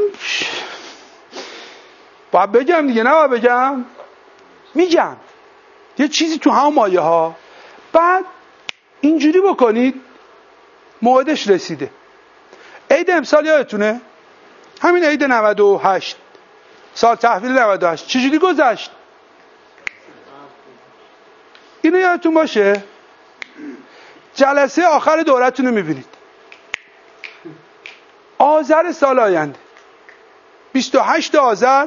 باید بگم دیگه، نه باید بگم؟ میگم یه چیزی تو هم مایه ها. بعد اینجوری بکنید موعدش رسیده. عید امسال یادتونه؟ همین عید نود و هشت، سال تحویل نود و هشت چجوری گذشت؟ اینو یادتون باشه. جلسه آخر دورتون رو میبینید آذر سال آینده، بیست و هشت آذر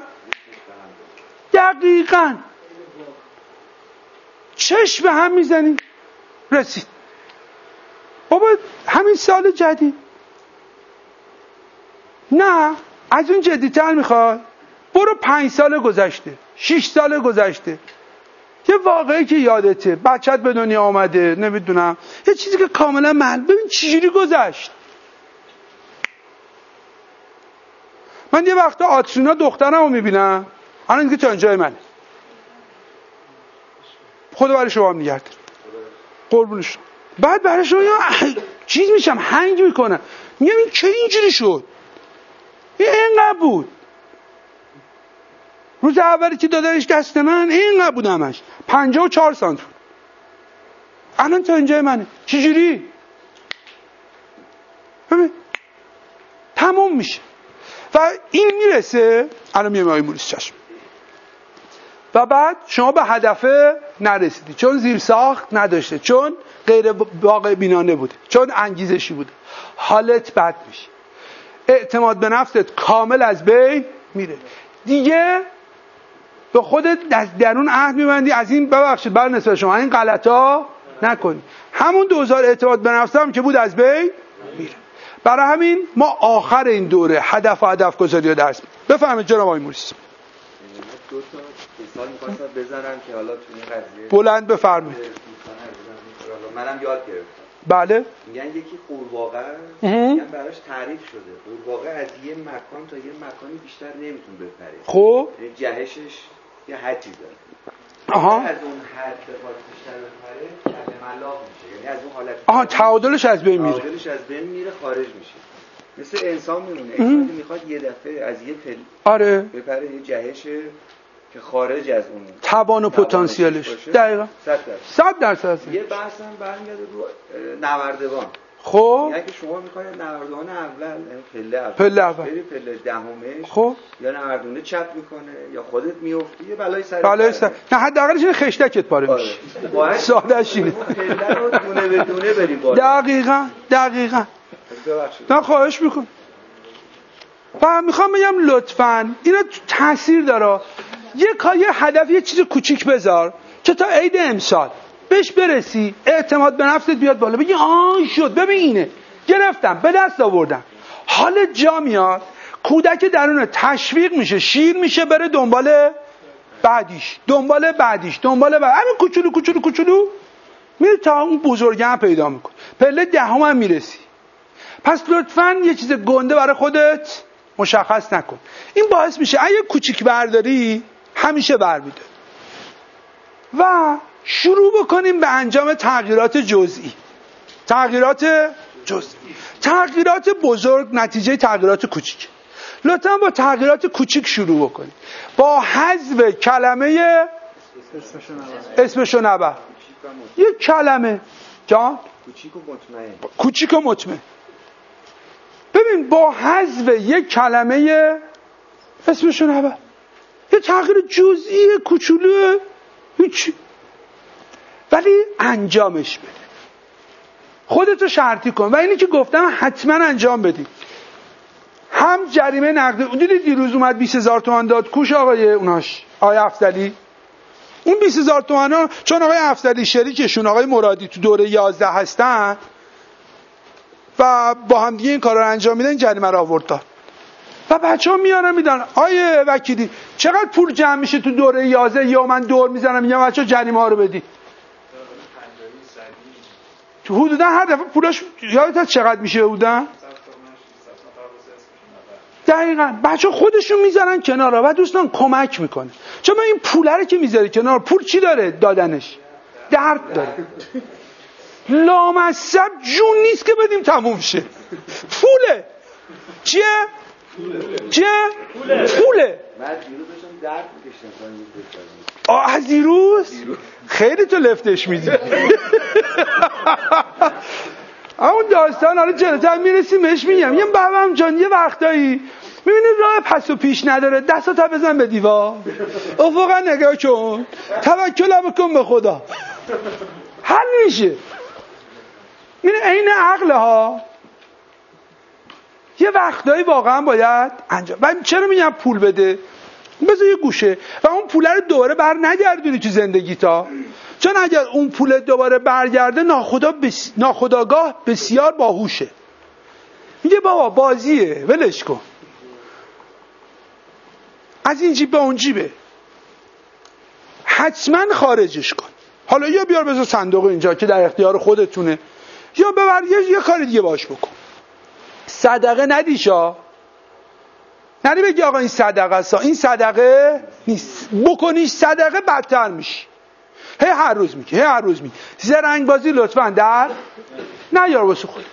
دقیقاً چشم به هم میزنید رسید. بابا همین سال جدید. نه از اون جدی‌تر میخواد برو پنج سال گذشته، شش سال گذشته، یه واقعی که یادته، بچت به دنیا آمده، نمیدونم یه چیزی که کاملا معلوم، ببین چجوری گذشت. من یه وقتا آترینا دخترم رو میبینم، الان دیگه تا اینجای منه، خدا برای شما هم نگهدار، قربونش. بعد برای شما چیز میشم، هنگ میکنم، میگم این چه اینجوری شد، این اینقدر بود. روز اولی که دادنش دست من اینقدر بود، همش پنجاه و چهار سانتی بود، الان تا اینجای منه. چجوری؟ ببین تموم میشه و این میرسه. الان میام آقای موریس چشم. و بعد شما به هدف نرسیدی چون زیر ساخت نداشته، چون غیر واقع بینانه بوده، چون انگیزشی بوده، حالت بد میشه، اعتماد به نفست کامل از بین میره. دیگه به خودت از درون عهد میبندی از این ببخشید بر نسبت شما این غلطا نکنی. همون دوزار اعتماد به نفس هم که بود از بین میره. برای همین ما آخر این دوره هدف و هدف گذاری رو درس میدیم. بفهمید جناب آقای موریس. دو تا مثال می‌خواستم بزنم که حالا تو این قضیه بلند بفرمایید. منم یاد گرفتم. بله. میگن یکی قورباغه، میگن براش تعریف شده قورباغه از یه مکان تا یه مکانی بیشتر نمیتونه بپره. خب یعنی جهشش یه حدی داره. آها. از اون حد بخواد بیشتر بپره کلمه ملاق میشه. یعنی از اون حالت آها تعادلش از بین میره. تعادلش از بین میره، خارج میشه. مثل انسان میمونه. انسان میخواد یه دفعه از یه پل آره بپره، یه جهش که خارج از اون توان و پتانسیلش. دقیقاً صد درصد. یه بحث هم برمیگرده رو نوردوان. خب یعنی که شما میخواید نوردوان اول پله اول پله اول بری پله دهمش، خب یا نوردونه چپ میکنه یا خودت میافتی یه بلای سر بلای سر، نه حداقلش این خشتکت پاره میشه. آره. ساده‌اش اینه. پله رو دونه به دونه بریم بالا. دقیقاً دقیقاً. نه خواهش میکنم. و میخوام بگم لطفاً اینا تاثیر داره. یه کاری هدف یه چیز کوچیک بذار که تا عید امسال بهش برسی، اعتماد به نفست بیاد بالا، بگی آه شد، ببین اینه گرفتم، به دست آوردم، حالت جا میاد، کودک درون تشویق میشه، شیر میشه، بره دنبال بعدیش دنبال بعدیش دنبال بعد، همین کوچولو کوچولو کوچولو میره تا اون بزرگه هم پیدا میکنه، پله دهم هم میرسی. پس لطفاً یه چیز گنده برای خودت مشخص نکن. این باعث میشه اگه کوچیک برداری همیشه برمیده. و شروع بکنیم به انجام تغییرات جزئی. تغییرات جزئی. تغییرات بزرگ نتیجه تغییرات کوچیک. لطفاً با تغییرات کوچیک شروع بکنیم. با حذف کلمه اسمشو نبر. یک کلمه جان کوچیک و مطمئن. کوچیک و مطمئن. ببین با حذف یک کلمه اسمشو نبر، یه تغییر جزئی کوچولو، هیچ، ولی انجامش بده. خودتو شرطی کن و اینی که گفتم حتما انجام بدی. هم جریمه نقدی، دیدید دیروز اومد بیست هزار تومان داد کوش آقای اوناش آقای افضلی. اون بیست هزار تومان ها چون آقای افضلی شریکشون آقای مرادی تو دوره یازده هستن و با هم دیگه این کار رو انجام میدن، جریمه رو آورد داد و بچه ها میارن میدن آیه وکیلی چقدر پول جمع میشه تو دوره یازده، یا من دور میزنم میگم بچه ها جریمه ها رو بدی. تو حدودا هر دفعه پولاش یادت چقدر میشه حدودا؟ دقیقاً بچه خودشون میذارن کنار و دوستان کمک میکنه. چون این پوله رو که میذاری کنار، پول چی داره دادنش؟ درد داره. لامصب جون نیست که بدیم تموم شه. پوله. چیه؟ چیه؟ پوله. من دیروز داشتم درد میکشتم. آه از دیروز؟ خیلی تو لفتش میدی. اون داستان حالا جلوتر میرسیم بهش میگم. یه بابام جان یه وقتایی میبینی راه پس و پیش نداره، دستاتا بزن به دیوار، افقا نگاه کن، توکل بکن به خدا، حل میشه. این عین عقل ها. یه وقتایی واقعا باید انجام. من چرا میگم پول بده؟ بذار یه گوشه و اون پول رو دوباره بر نگردونی تو زندگی تا چون اگر اون پول دوباره برگرده ناخدا بس... ناخداگاه بسیار باهوشه، میگه بابا بازیه ولش کن، از این جیب به اون جیبه، حتما خارجش کن. حالا یا بیار بذار صندوق اینجا که در اختیار خودتونه، یا ببر یه, یه کاری دیگه باش بکن. صدقه ندیشا، نری بگی آقا این صدقه است، این صدقه نیست. بکنیش صدقه بدتر میشی. هی هر روز میگی، هی هر روز میگی زرنگ بازی لطفا در نیار واسه خود.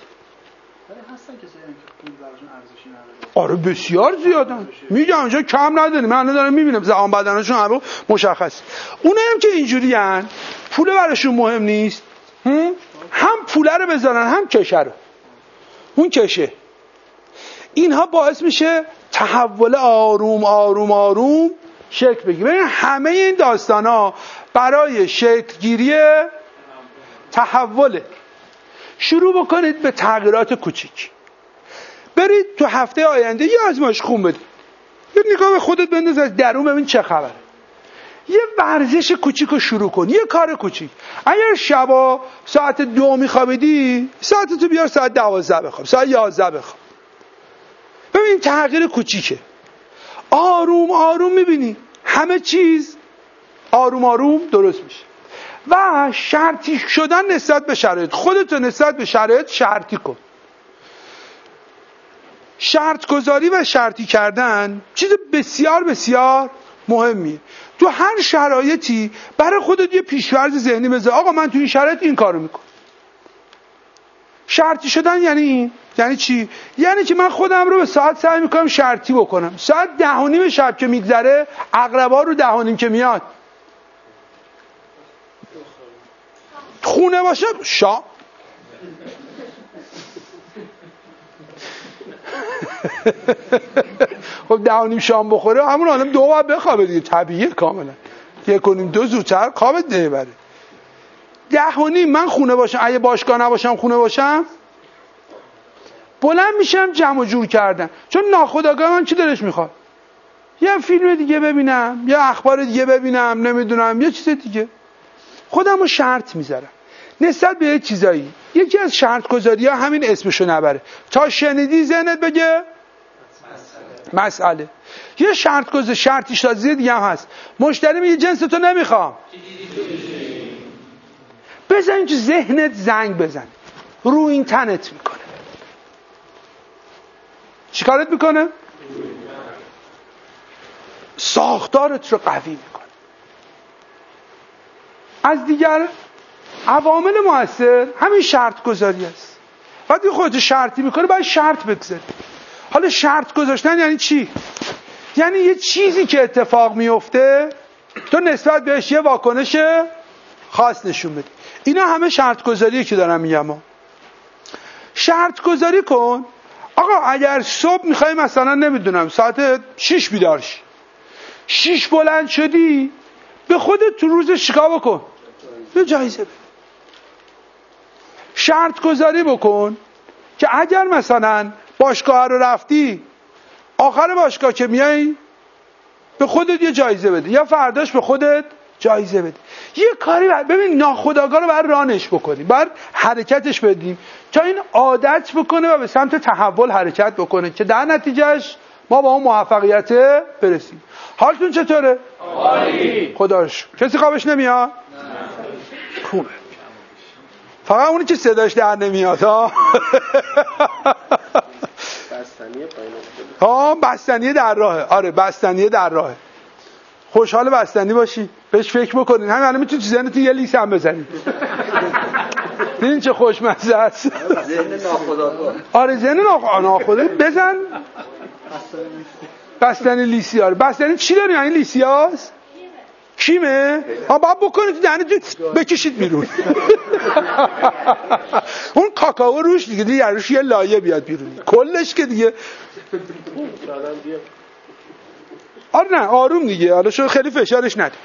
آره بسیار زیادن، میگم اونجا کم نداریم، من دارم میبینم زبان بدنشون همه مشخص. اونه هم که اینجوری هن پول براشون مهم نیست، هم پوله رو بذارن هم کشه رو، اون کشه. اینها باعث میشه تحول آروم آروم آروم شکل بگیره. ببین همه این داستان ها برای شکل گیری تحوله. شروع بکنید به تغییرات کوچیک. برید تو هفته آینده یه آزمایش خون بدید، یه نگاه به خودت بنداز از درون ببین چه خبره. یه ورزش کوچیک رو شروع کن، یه کار کوچیک. اگر شبا ساعت دو میخوابیدی، ساعت تو بیار ساعت دوازده بخواب، ساعت یازده بخواب. ببین تغییر کوچیکه. آروم آروم میبینی همه چیز آروم آروم درست میشه. و شرطی شدن نسبت به شرایط، خودتو نسبت به شرایط شرطی کن. شرط گذاری و شرطی کردن چیز بسیار بسیار مهمیه. تو هر شرایطی برای خودت یه پیش‌فرض ذهنی بذار، آقا من تو این شرایط این کارو میکنم. شرطی شدن یعنی این، یعنی چی؟ یعنی که من خودم رو به ساعت سعی میکنم شرطی بکنم. ساعت ده و نیم شب که میگذره، عقربا رو ده و نیم که میاد خونه باشه شا خب ده و نیم شام بخوره همون آدم دو باید بخوابه دیگه، طبیعیه کاملا. یک و نیم دو زودتر خوابت نمیبره. ده و نیم من خونه باشم، اگه باشگاه نباشم خونه باشم، بلند میشم جمع جور کردن، چون ناخودآگاه من چی دلش میخواد؟ یه فیلم دیگه ببینم، یه اخبار دیگه ببینم، نمیدونم یه چیز دیگه. خودم رو شرط میذارم نسبت به یه چیزایی. یکی از شرط گذاری ها همین اسمشو نبره، تا شنیدی ذهنت بگه مسئله. مسئله. یه شرط گذاری، شرطی سازی دیگه هم هست. مشتری میگه جنس تو نمیخوام، بزن که ذهنت زنگ بزن، رو این تنت میکنه. چی کارت میکنه؟ ساختارت رو قوی میکنه. از دیگر عوامل مؤثر همین شرط گذاری است. وقتی خودت شرطی میکنه باید شرط بگذاری. حالا شرط گذاشتن یعنی چی؟ یعنی یه چیزی که اتفاق میفته تو نسبت بهش یه واکنش خاص نشون بدی. اینا همه شرط گذاریه که دارم میگم. شرط گذاری کن. آقا اگر صبح میخوای مثلا نمیدونم ساعت شیش بیدار شی، شیش بلند شدی، به خودت تو روز چیکار بکن؟ یه جایزه بده. شرط گذاری بکن که اگر مثلا باشگاه رو رفتی، آخر باشگاه که میای به خودت یه جایزه بده، یا فرداش به خودت جایزه بده. یه کاری باید ببین ناخودآگاه رو باید رانش بکنیم، باید حرکتش بدیم تا این عادت بکنه و به سمت تحول حرکت بکنه که در نتیجهش ما با اون موفقیت برسیم. حالتون چطوره؟ عالی. خداش کسی خوابش نمیاد؟ نه. خوبه. فقط اونی که صداش در نمیاد ها. بستنیه پایین. ها بستنیه در راهه. آره بستنیه در راهه. خوشحال بستنی باشی، بهش فکر بکنین. همین الان میتونید ذهنتون یه لیس هم بزنید. دیدین چه خوشمزه است. ذهن ناخودآگاه. آره ذهن ناخودآگاه بزن. بستنی لیسی. آره بستنی چی داریم؟ این لیسیاست؟ کیمه؟ ها باید بکنید دهنتون بکشید بیرون. اون کاکائو روش دیگه دیگه روش یه لایه بیاد بیرون. کلش که دیگه آره نه آروم دیگه. حالا شو خیلی فشارش نده.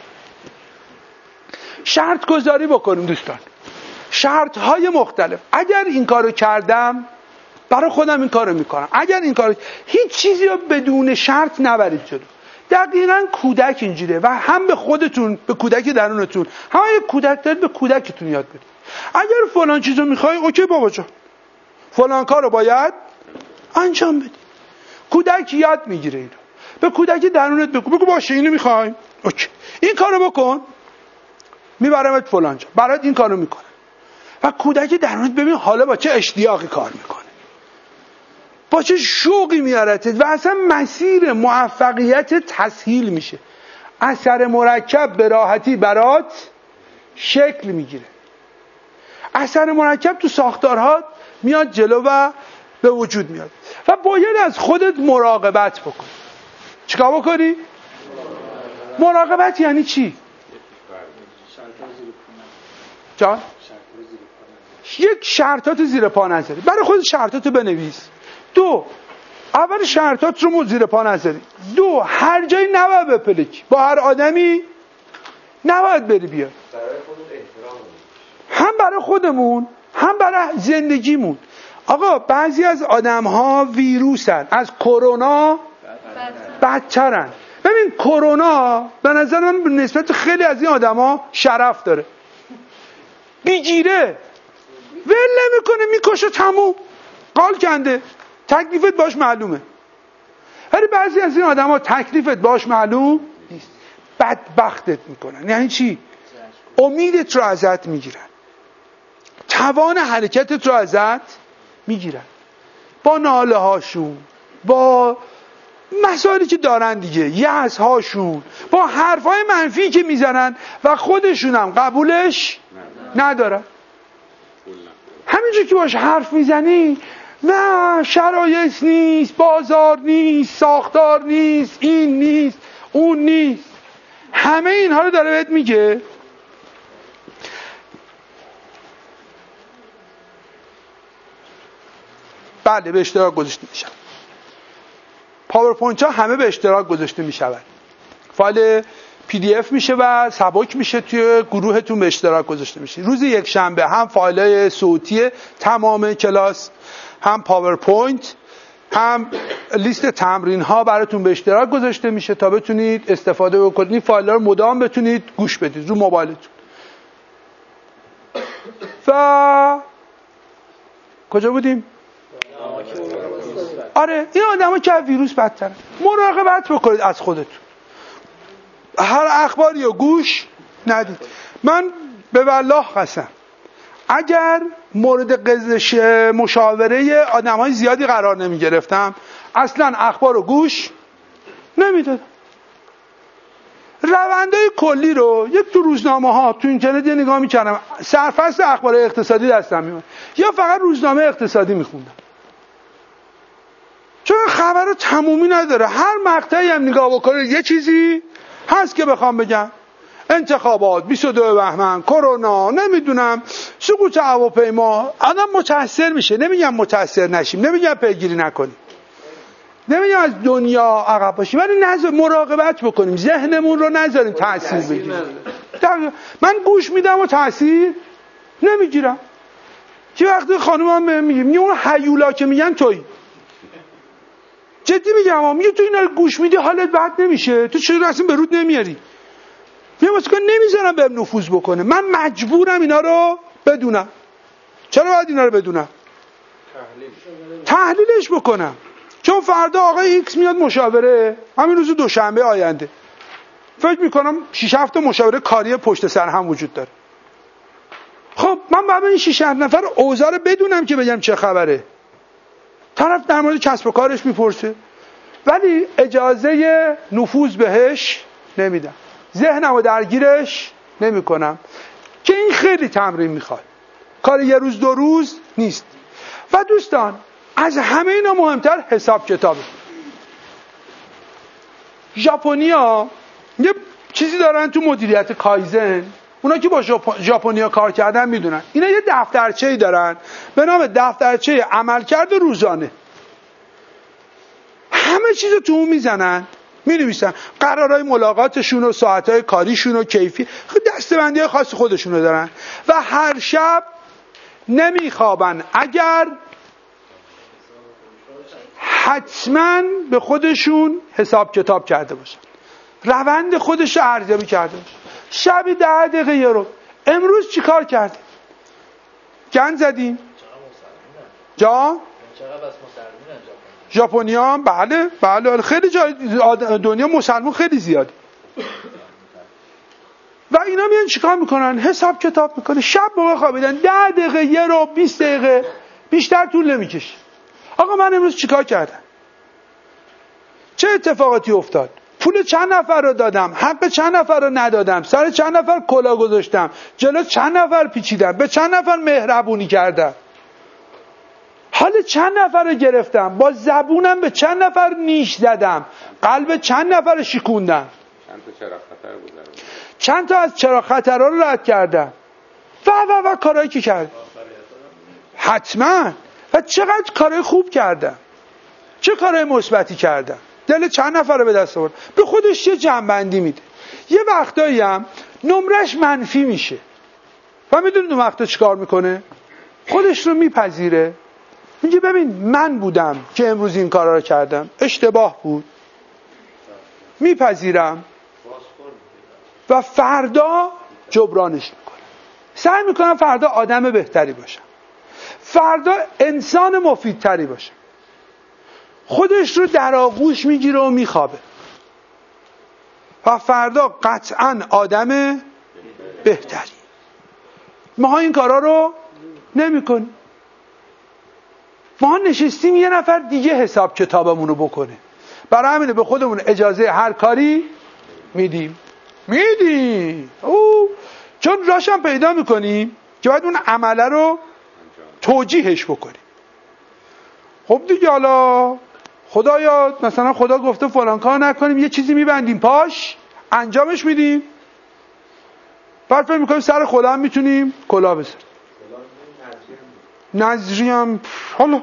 شرط گذاری بکنیم دوستان. شرط های مختلف. اگر این کارو کردم برای خودم این کارو میکنم. اگر این کارو هیچ چیزی رو بدون شرط نبرید جلو. دقیقاً کودک اینجوره و هم به خودتون، به کودک درونتون، هم یک کودک دارید به کودکتون یاد بدید. اگر فلان چیزو میخوای، اوکی بابا جان، فلان کارو باید انجام بدی. کودک یاد میگیره اینو. به کودک درونت بگو، بگو باشه اینو میخوای، اوکی، این کارو بکن، میبرمت فلان جا، برات این کارو میکنه. و کودک درونت ببین حالا با چه اشتیاقی کار میکنه، با چه شوقی میارتت و اصلا مسیر موفقیت تسهیل میشه. اثر مرکب به راحتی برات شکل میگیره. اثر مرکب تو ساختارها میاد جلو و به وجود میاد و باید از خودت مراقبت بکنی. چیکار بکنی؟ مراقبت یعنی چی؟ جان؟ یک شرطات زیر پا نذاری. برای خود شرطاتو بنویس. دو، اول شرطات رو زیر پا نذاری. دو، هر جایی نباید بپلکی. با هر آدمی نباید بری بیای. هم برای خودمون هم برای زندگیمون. آقا بعضی از آدم ها ویروسن، از کرونا بدترن. ببین کرونا به نظر من به نسبت خیلی از این آدم ها شرف داره. بیگیره، ول نمیکنه، میکشه، تموم، قال کنده، تکلیفت باش معلومه. ولی بعضی از این آدم ها تکلیفت باش معلوم نیست، بدبختت میکنن. یعنی چی؟ امیدت رو ازت میگیرن، توان حرکتت رو ازت میگیرن، با ناله هاشون، با مسائلی که دارن دیگه، یأس هاشون، با حرفای منفی که میزنن و خودشون هم قبولش ندارن. همینجور که باش حرف میزنی، نه شرایط نیست، بازار نیست، ساختار نیست، این نیست، اون نیست، همه اینها رو داره بهت میگه. بله به اشتراک گذاشته میشن. پاورپوینت ها همه به اشتراک گذاشته میشود. فایل پی دی اف میشه و سبک میشه، توی گروهتون به اشتراک گذاشته میشه. روز یک شنبه هم فایل صوتی تمام کلاس، هم پاورپوینت، هم لیست تمرین ها براتون به اشتراک گذاشته میشه تا بتونید استفاده بکنید. این فایل ها رو مدام بتونید گوش بدید رو موبایلتون. و کجا بودیم؟ آره این آدم ها که ویروس بدتره. مراقبت بکنید از خودتون، هر اخباری رو گوش ندید. من به والله قسم اگر مورد قضش مشاوره آدم های زیادی قرار نمی گرفتم اصلا اخبار رو گوش نمیدادم. روندهای کلی رو یک تو روزنامه ها تو اینترنت یه نگاه میکردم، سرفصل اخبار اقتصادی دستم میومد یا فقط روزنامه اقتصادی میخوندم، چون خبر رو تمومی نداره. هر مقطعی هم نگاه بکنه یه چیزی هست که بخوام بگم. انتخابات، بیست و دو بهمن، کرونا، نمیدونم سقوط هواپیما، آدم متاثر میشه. نمیگم متاثر نشیم، نمیگم پیگیری نکنیم، نمیگم از دنیا عقب باشیم، ولی نذار مراقبت بکنیم، ذهنمون رو نذاریم تاثیر بگیره. من گوش میدم و تاثیر نمیگیرم. چه وقتی خانومم بهم میگه میگه اون هیولا که میگن تویی، جدی میگم، میگه تو اینا رو گوش میدی حالت بد نمیشه، تو چرا اصلا به رود نمیاری؟ میگم واسه نمیذارم بهم نفوذ بکنه، من مجبورم اینا رو بدونم. چرا باید اینا رو بدونم؟ تحلیل. تحلیلش بکنم، چون فردا آقای ایکس میاد مشاوره، همین روز دوشنبه آینده فکر میکنم شش هفت مشاوره کاری پشت سر هم وجود داره. خب من باید این شش هفت نفر اوضاع رو بدونم که بگم چه خبره. طرف در مورد کسب و کارش میپرسه ولی اجازه نفوذ بهش نمیدم، ذهنم رو درگیرش نمی کنم، که این خیلی تمرین میخواد، کار یه روز دو روز نیست. و دوستان از همه اینا مهمتر حساب کتابه. ژاپنیا یه چیزی دارن تو مدیریت کایزن، اونا که با ژاپنیا کار کردن میدونن، اینا یه دفترچه‌ای دارن به نام دفترچه عملکرد روزانه. همه چیز تو اون میزنن، مینویسن قرارهای ملاقاتشون و ساعتهای کاریشون و کیفی، دسته‌بندی خاص خودشونو دارن و هر شب نمیخوابن اگر حتما به خودشون حساب کتاب کرده باشن. روند خودش رو ارزیابی کرده باشه. شبی ده دقیقه یه رو. امروز چی کار کردیم؟ گند زدیم؟ جا؟ ژاپنیا بله بله خیلی جای دنیا مسلمان خیلی زیاده و اینا میان چیکار میکنن؟ حساب کتاب میکنه. شب موقع خوابیدن ده دقیقه یه رو بیست دقیقه بیشتر طول نمیکشه. آقا من امروز چیکار کردم؟ چه اتفاقاتی افتاد؟ پول چند نفر رو دادم؟ حق چند نفر رو ندادم؟ سر چند نفر کلا گذاشتم؟ جلو چند نفر پیچیدم؟ به چند نفر مهربونی کردم؟ حال چند نفر رو گرفتم؟ با زبونم به چند نفر نیش زدم؟ قلب چند نفر رو شکوندم؟ چند تا چراغ خطر گذروندم؟ چند تا از چراغ خطرها رو رد کردم؟ و و و کارهایی که کردم حتما. و چقدر کارهای خوب کردم، چه کارهای مثبتی کردم، دل چند نفر رو به دست آورد. به خودش یه جنبندی میده. یه وقتایی هم نمرش منفی میشه و میدونید اون وقتا چیکار میکنه؟ خودش رو میپذیره، میگه ببین من بودم که امروز این کارا رو کردم، اشتباه بود، میپذیرم و فردا جبرانش میکنم. سعی میکنم فردا آدم بهتری باشم، فردا انسان مفیدتری باشم. خودش رو در آغوش میگیره و میخوابه و فردا قطعا آدم بهتری. ما این کارا رو نمی کنیم. ما نشستیم یه نفر دیگه حساب کتابمون رو بکنه. برای همینه به خودمون اجازه هر کاری میدیم میدیم او چون راشم پیدا میکنیم که باید اون عمله رو توجیهش بکنیم. خب دیگه حالا خدایا مثلا خدا گفته فلان کار نکنیم، یه چیزی میبندیم پاش انجامش میدیم، بعد فکر میکنیم سر خدا هم میتونیم کلا بزنیم. نظری هم حالا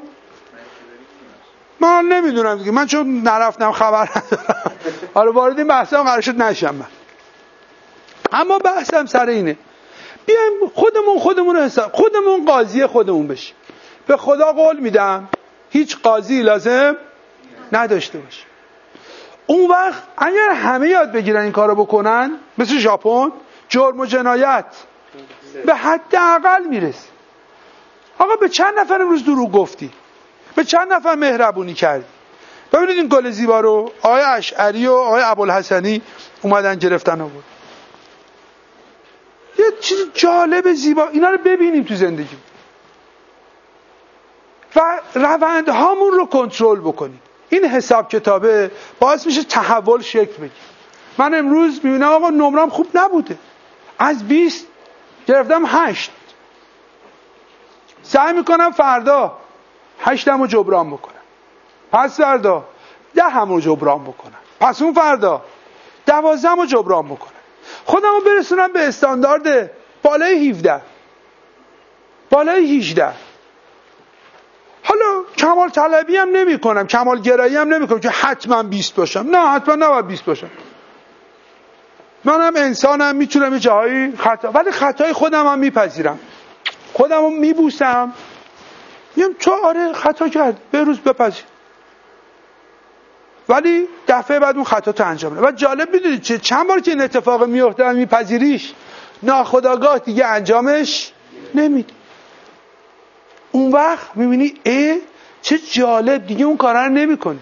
من نمیدونم دیگه، من چون نرفتم خبر ندارم. حالا وارد این بحثا قرار شد نشم من. اما بحثم سر اینه بیایم خودمون خودمون رو حساب خودمون قاضی خودمون بشیم. به خدا قول میدم هیچ قاضی لازم نداشته باشه. اون وقت اگر همه یاد بگیرن این کارو بکنن، مثل ژاپن، جرم و جنایت به حد اقل میرسه. آقا به چند نفر امروز دروغ گفتی؟ به چند نفر مهربونی کردی؟ ببینید این گل زیبا رو آقای اشعری و آقای ابوالحسنی اومدن گرفتن آورد. یه چیز جالب زیبا، اینا رو ببینیم تو زندگی و روندهامون رو کنترل بکنیم. این حساب کتابه باعث میشه تحول شکل بگیره. من امروز میبینم آقا نمرم خوب نبوده، از بیست گرفتم هشت، سعی میکنم فردا هشتم رو جبران بکنم، پس فردا دهم رو جبران بکنم، پس اون فردا دوازدهم رو جبران بکنم، خودم رو برسونم به استاندارد بالای هفده بالای هجده. حالا کمال طلبی هم نمی کنم، کمال گرایی هم نمی کنم که حتما بیست باشم، نه حتما نباید بیست باشم. منم انسانم، میتونم یه جایی خطا، ولی خطای خودم هم میپذیرم، خودم هم میبوسم، میگم تو آره خطا کرد، به روز بپذیر، ولی دفعه بعد اون خطا تو انجام بده. و جالب میدونید چه چند بار که این اتفاق میفته میپذیریش، ناخودآگاه دیگه انجامش نمیدی. اون وقت میبینی ای چه جالب، دیگه اون کارا رو نمیکنی.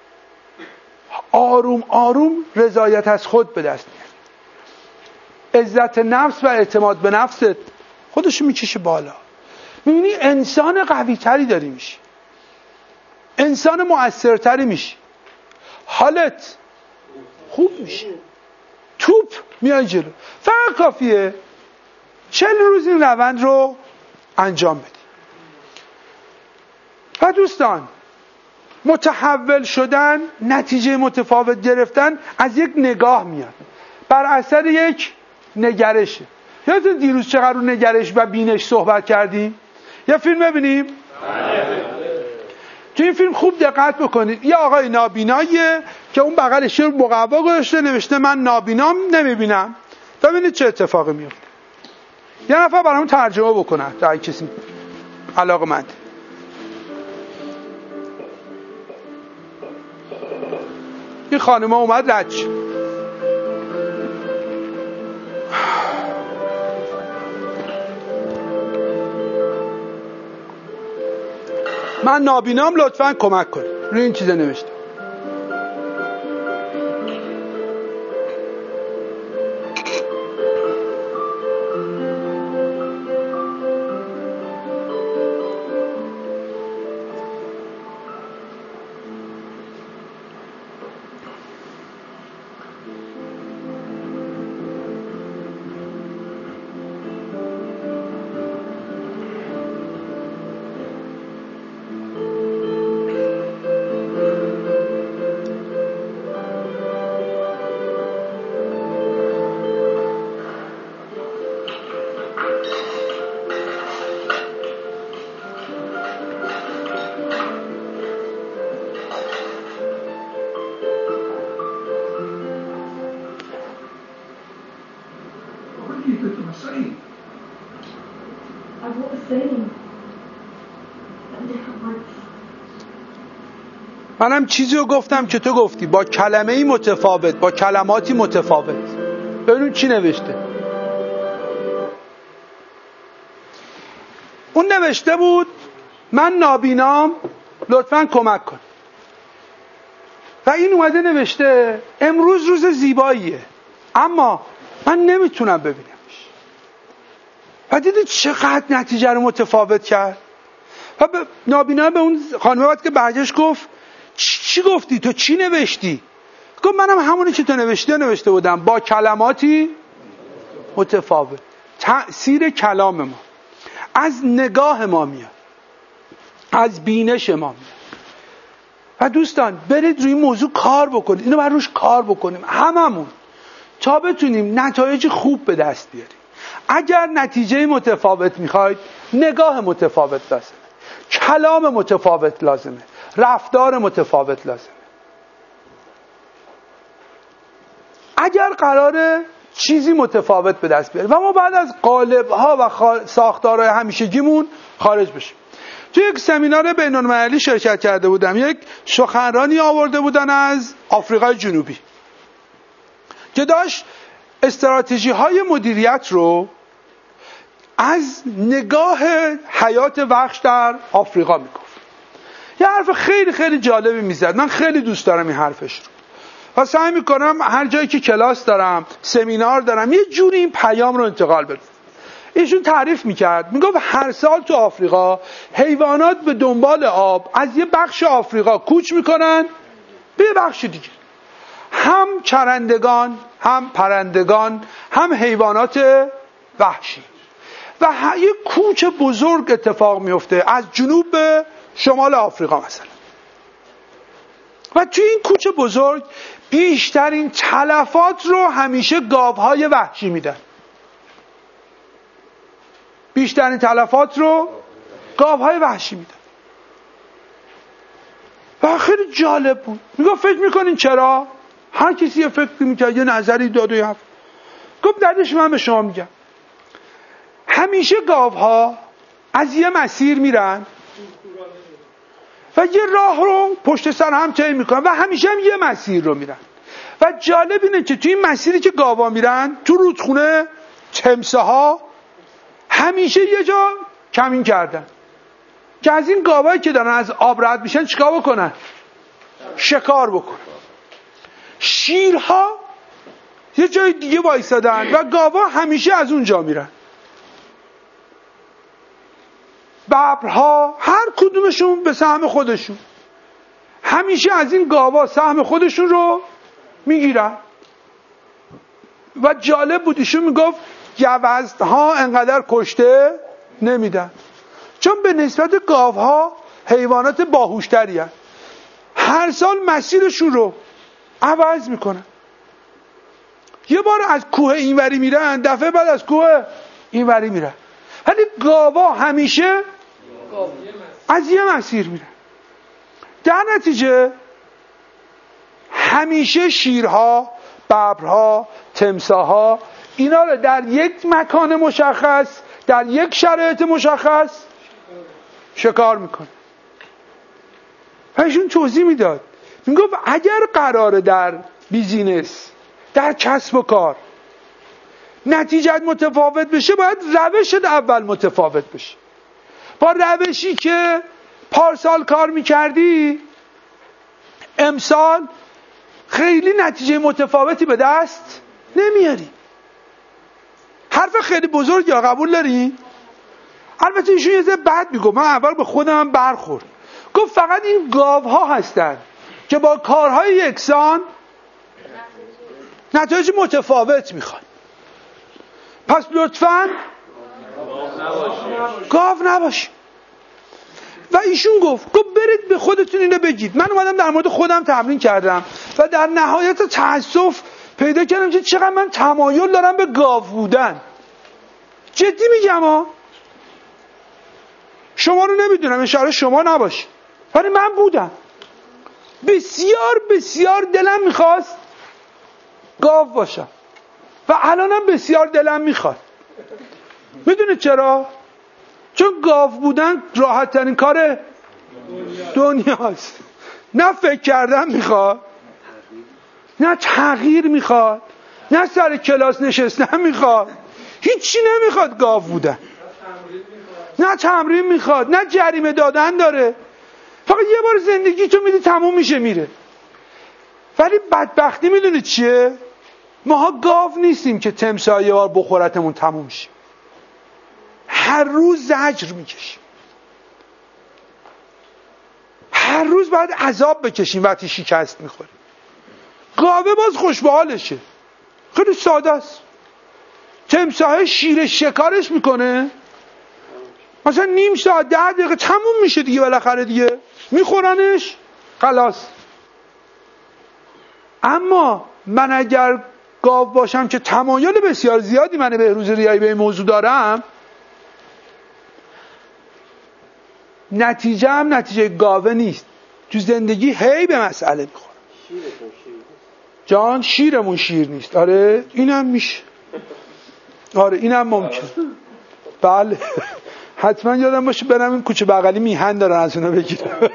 آروم آروم رضایت از خود به دست میاری، عزت نفس و اعتماد به نفست خودشو میکشه بالا. میبینی انسان قوی تری داری میشی، انسان مؤثرتری میشی، حالت خوب میشه، توپ میای جلو. فقط کافیه چهل روز این روند رو انجام بدی. و دوستان متحول شدن، نتیجه متفاوت گرفتن از یک نگاه میاد، بر اثر یک نگرشه. یادتون دیروز چقدر رو نگرش و بینش صحبت کردیم؟ یه فیلم ببینیم؟ تو این فیلم خوب دقت بکنید. یه آقای نابیناییه که اون بغلش رو مقوا گذاشته نوشته من نابینام نمیبینم. ببینید چه اتفاقی میفته. یه نفر برامون ترجمه بکنه تا کسی علاقه‌مند. این خانم اومد رد شد. من نابینام لطفاً کمک کنید. روی این چیزا نوشته. منم چیزی رو گفتم که تو گفتی، با کلمه‌ای متفاوت، با کلماتی متفاوت. ببینیم چی نوشته. اون نوشته بود من نابینام لطفاً کمک کن. و این اومده نوشته امروز روز زیباییه اما من نمیتونم ببینمش. و دیدید چقدر نتیجه رو متفاوت کرد. و نابینا به اون خانمه وقتی که برگشت گفت چی گفتی تو، چی نوشتی؟ گفت منم همونی که تو نوشتی نوشته بودم، با کلماتی متفاوت. تأثیر کلام ما از نگاه ما میاد، از بینش ما میاد. و دوستان برید روی موضوع کار بکنید، اینو بر روش کار بکنیم هممون تا بتونیم نتایج خوب به دست بیاریم. اگر نتیجه متفاوت میخواید نگاه متفاوت لازمه، کلام متفاوت لازمه، رفتار متفاوت لازمه. اگر قراره چیزی متفاوت به دست بیاریم و ما بعد از قالب‌ها و ساختارهای همیشگیمون خارج بشیم. توی یک سمینار بین‌المللی شرکت کرده بودم، یک سخنرانی آورده بودن از آفریقای جنوبی که داشت استراتژی های مدیریت رو از نگاه حیات وحش در آفریقا میگفت. یه حرف خیلی خیلی جالبی میزد، من خیلی دوست دارم این حرفش رو و سعی میکنم هر جایی که کلاس دارم، سمینار دارم، یه جوری این پیام رو انتقال بدم. ایشون تعریف میکرد، میگفت هر سال تو آفریقا حیوانات به دنبال آب از یه بخش آفریقا کوچ میکنن به یه بخش دیگه، هم چرندگان، هم پرندگان، هم حیوانات وحشی. و یه کوچ بزرگ اتفاق میفته از جنوب به شمال آفریقا مثلا. و توی این کوچ بزرگ بیشترین تلفات رو همیشه گاوهای وحشی میدن. بیشترین تلفات رو گاوهای وحشی میدن. و خیلی جالب بود. میگه فکر میکنین چرا؟ هر کسی یه فکر میکرد، یه نظری داد و یه هفت. گفت دردش من به شما میگم. همیشه گاوها از یه مسیر میرن و یه راه رو پشت سر هم طی میکنن و همیشه هم یه مسیر رو میرن. و جالب اینه که توی این مسیری که گاوها میرن، تو رودخونه تمسه ها همیشه یه جا کمین کردن که از این گاوهایی که دارن از آب رد میشن چیکار بکنن؟ شکار بکنن. شیرها یه جای دیگه وایسادن و گاوا همیشه از اونجا میرن. ببرها هر کدومشون به سهم خودشون همیشه از این گاوا سهم خودشون رو میگیرن. و جالب بود ایشون میگفت گوزنها انقدر کشته نمیدن چون به نسبت گاوها حیوانات باهوشتری هستند. هر سال مسیرشون رو عوض میکنن. یه بار از کوه اینوری میرن، دفعه بعد از کوه اینوری میرن. ولی گاوا همیشه از یه مسیر میرن. در نتیجه همیشه شیرها، ببرها، تمساها اینا رو در یک مکان مشخص، در یک شرایط مشخص شکار میکنه. و ایشون توضیح میداد، میگفت اگر قراره در بیزینس، در کسب و کار نتیجت متفاوت بشه، باید روشت اول متفاوت بشه. با روشی که پارسال کار میکردی امسال خیلی نتیجه متفاوتی به دست نمیاری. حرف خیلی بزرگ یا قبول داری؟ البته ایشون یه ذره بد میگه، من اول به خودم برخورد، گفت فقط این گاوها هستن که با کارهای یکسان نتایج متفاوت میخوان. پس لطفاً گاو نباشید. و ایشون گفت گفت برید به خودتون اینو بگید. من اومدم در مورد خودم تمرین کردم و در نهایت تأسف پیدا کردم که چقدر من تمایل دارم به گاو بودن. جدی میگم ها، شما رو نمیدونم، اشاره شما نباشید، ولی من بودم. بسیار بسیار دلم میخواست گاو باشم و الانم بسیار دلم میخواد. میدونه چرا؟ چون گاو بودن راحت ترین کار دنیاست. نه فکر کردن میخواد، نه تغییر میخواد، نه سر کلاس نشستن میخواد، هیچی نمیخواد گاو بودن. نه تمرین میخواد، نه جریمه دادن داره، فقط یه بار زندگی تو میدی تموم میشه میره. ولی بدبختی میدونی چیه؟ ماها گاو نیستیم که تمساح یه بار بخورتمون تموم میشه. هر روز زجر میکشیم، هر روز باید عذاب بکشیم وقتی شکست میخوریم. گاوه باز خوش به حالشه، خیلی ساده است. تمساح شیر شکارش میکنه مثلا نیم ساعت ده دقیقه تموم میشه دیگه، بالاخره دیگه میخورنش خلاص. اما من اگر گاو باشم که تمایل بسیار زیادی من بهروز ریایی به این موضوع دارم، نتیجه هم نتیجه گاوه نیست. تو زندگی هی به مسئله میخورم. جان شیرمون شیر نیست. آره اینم میشه، آره اینم ممکن. بله حتما یادم باشه برم این کوچه بغلی میهن دارن از اونا بگیرم.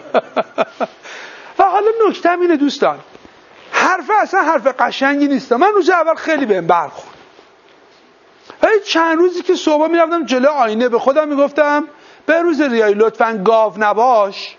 و حالا نکته اینه دوستان، حرف اصلا حرف قشنگی نیست. من روز اول خیلی بهم برخورد، ولی چند روزی که صبح میرفتم جلو آینه به خودم میگفتم به روز ریایی لطفاً گاو نباش.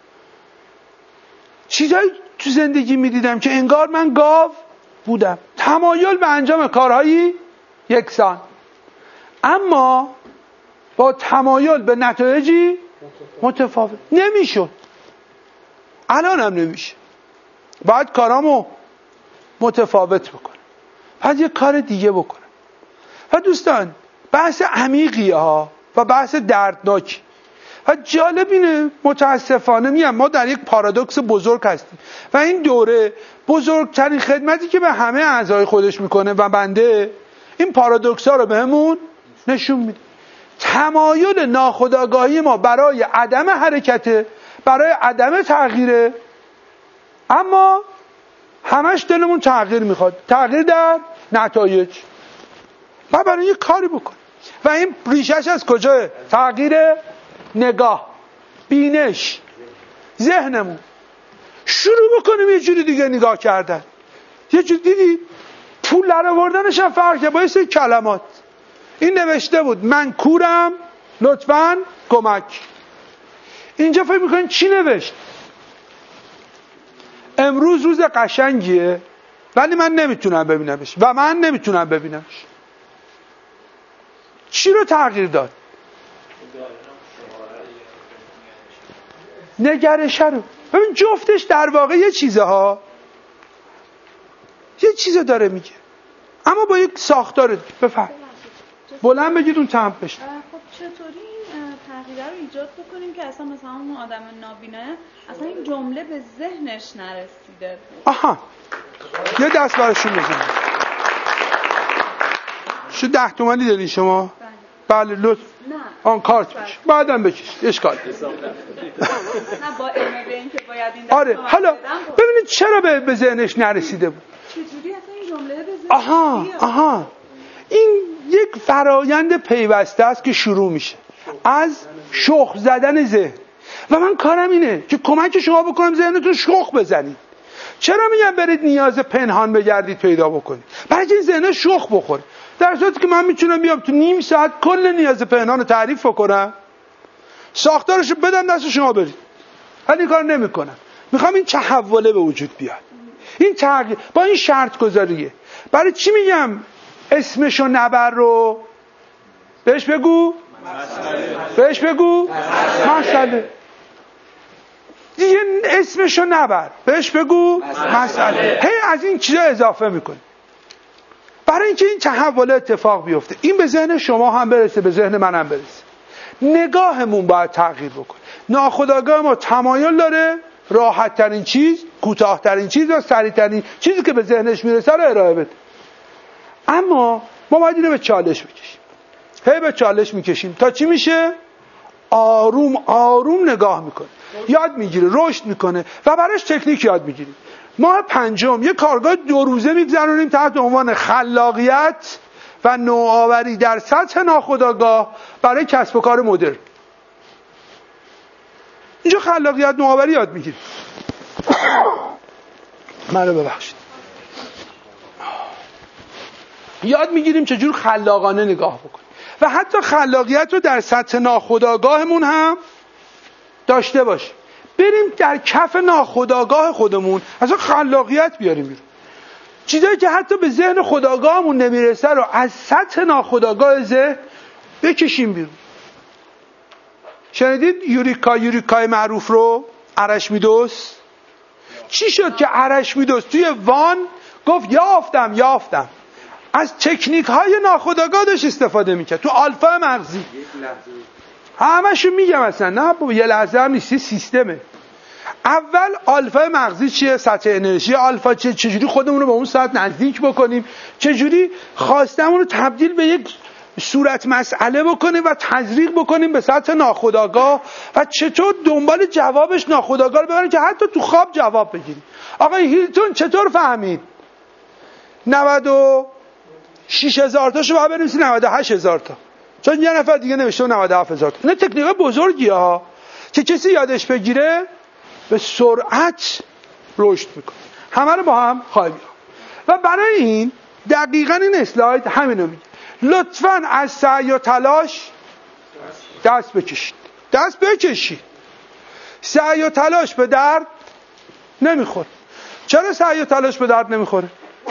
چیزایی تو زندگی میدیدم که انگار من گاو بودم، تمایل به انجام کارهایی یکسان، اما با تمایل به نتایجی متفاوت. نمیشد، الانم نمیشه. باید کارامو متفاوت بکنم، باید یه کار دیگه بکنم. و دوستان بحث عمیقیه ها و بحث دردناکی و جالب اینه، متاسفانه میگم ما در یک پارادوکس بزرگ هستیم و این دوره بزرگترین خدمتی که به همه اعضای خودش میکنه و بنده این پارادوکس ها رو بهمون نشون میده. تمایل ناخودآگاهی ما برای عدم حرکت، برای عدم تغییره، اما همش دلمون تغییر میخواد، تغییر در نتایج. ما برای یه کاری بکنیم و این ریشش از کجاه؟ تغییر نگاه، بینش، ذهنمون. شروع بکنیم یه جوری دیگه نگاه کردن. یه جوری دیدی پول در آوردنش هم فرقه با یه سری کلمات. این نوشته بود من کورم لطفاً کمک. اینجا فکر میکنین چی نوشت؟ امروز روز قشنگیه ولی من نمیتونم ببینمش و من نمیتونم ببینمش. چی رو تغییر داد؟ نگرشه رو. ببین جفتش در واقع یه چیزه ها، یه چیزه داره میگه، اما با یک ساختار. بفهم بلند بگید اون تمام بشه. خب چطوری این تغییر رو ایجاد بکنیم که اصلا مثلا اون آدم نابینه اصلا این جمله به ذهنش نرسیده؟ آها یه دست براشون بزنید. شو ده تومانی دارین شما؟ بله لطف. نه آن کارت بشه بعدم بکش اشکال نه با علم به این که باید این آره. حالا ببینید چرا به, به ذهنش نرسیده بود. چجوری اصلا این جمله به ذهنش آها آها این یک فرایند پیوسته است که شروع میشه از شخ زدن ذهن و من کارم اینه که کمک شما بکنم ذهنتون شخ بزنید. چرا میگم برید نیاز پنهان بگردید پیدا بکنید؟ برای که این ذهن شخ بخوره. در صورتی که من میتونم بیام تو نیم ساعت کل نیاز پنهان رو تعریف بکنم، ساختارشو بدم دست شما برید. ولی این کار نمیکنم. میخوام این تحوله به وجود بیاد. این تغییر با این شرط گذاریه. برای چی میگم اسمشو نبر رو؟ بهش بگو مسئله. بهش بگو مسئله. دیگه اسمشو نبر، بهش بگو مسئله. هی از این چیزا اضافه میکنی برای اینکه این تحول اتفاق بیفته. این به ذهن شما هم برسه، به ذهن من هم برسه. نگاهمون باید تغییر بکنه. ناخودآگاه ما تمایل داره راحت ترین چیز، کوتاه ترین چیز و سریع ترین چیزی که به ذهنش میرسه رو ارائه بده. اما ما باید اینو به چالش بکشیم. هی به چالش میکشیم تا چی میشه؟ آروم آروم نگاه میکنه، یاد میگیره، رشد میکنه و براش تکنیک یاد میگیریم. ما پنجم یه کارگاه دو روزه میگذرونیم تحت عنوان خلاقیت و نوآوری در سطح ناخودآگاه برای کسب و کار مدرن. اینجا خلاقیت نوآوری یاد میگیریم. منو ببخشید. یاد میگیریم چجور خلاقانه نگاه بکنیم و حتی خلاقیت رو در سطح ناخودآگاهمون هم داشته باشیم. بریم در کف ناخودآگاه خودمون اصلا خلاقیت بیاریم بیرون. چیزایی که حتی به ذهن خودآگاهمون نمیرسه رو از سطح ناخودآگاه ذهن بکشیم بیرون. شنیدید یوریکا یوریکای معروف رو؟ ارشمیدس. چی شد که ارشمیدس توی وان گفت یافتم یافتم از تکنیک های ناخودآگاه داشت استفاده میکرد تو آلفا مغزی. همشو میگم اصلا نه بابا یه لحظه هم نیست، سیستمه. اول آلفا مغزی چیه؟ سطح انرژی آلفا چیه؟ چجوری خودمون رو به اون سطح نزدیک بکنیم، چجوری خواستمون رو تبدیل به یک صورت مسئله بکنیم و تزریق بکنیم به سطح ناخودآگاه و چطور دنبال جوابش ناخودآگاه رو ببریم که حتی تو خواب جواب بگیریم. آقای هیلتون چطور فهمید نود و شش هزار تاشو باید بنویسی نود و هشت هزار تا، چون یه نفر دیگه نوشته نود و هفت هزار تا. اینا تکنیک بزرگیه ها که کسی یادش بگیره به سرعت رشد میکنه. همه رو با هم خواهیم و برای این دقیقاً این اسلاید همینو میگه. لطفاً از سعی و تلاش دست بکشید. دست بکشید. سعی و تلاش به درد نمیخوره. چرا سعی و تلاش به درد نمیخوره؟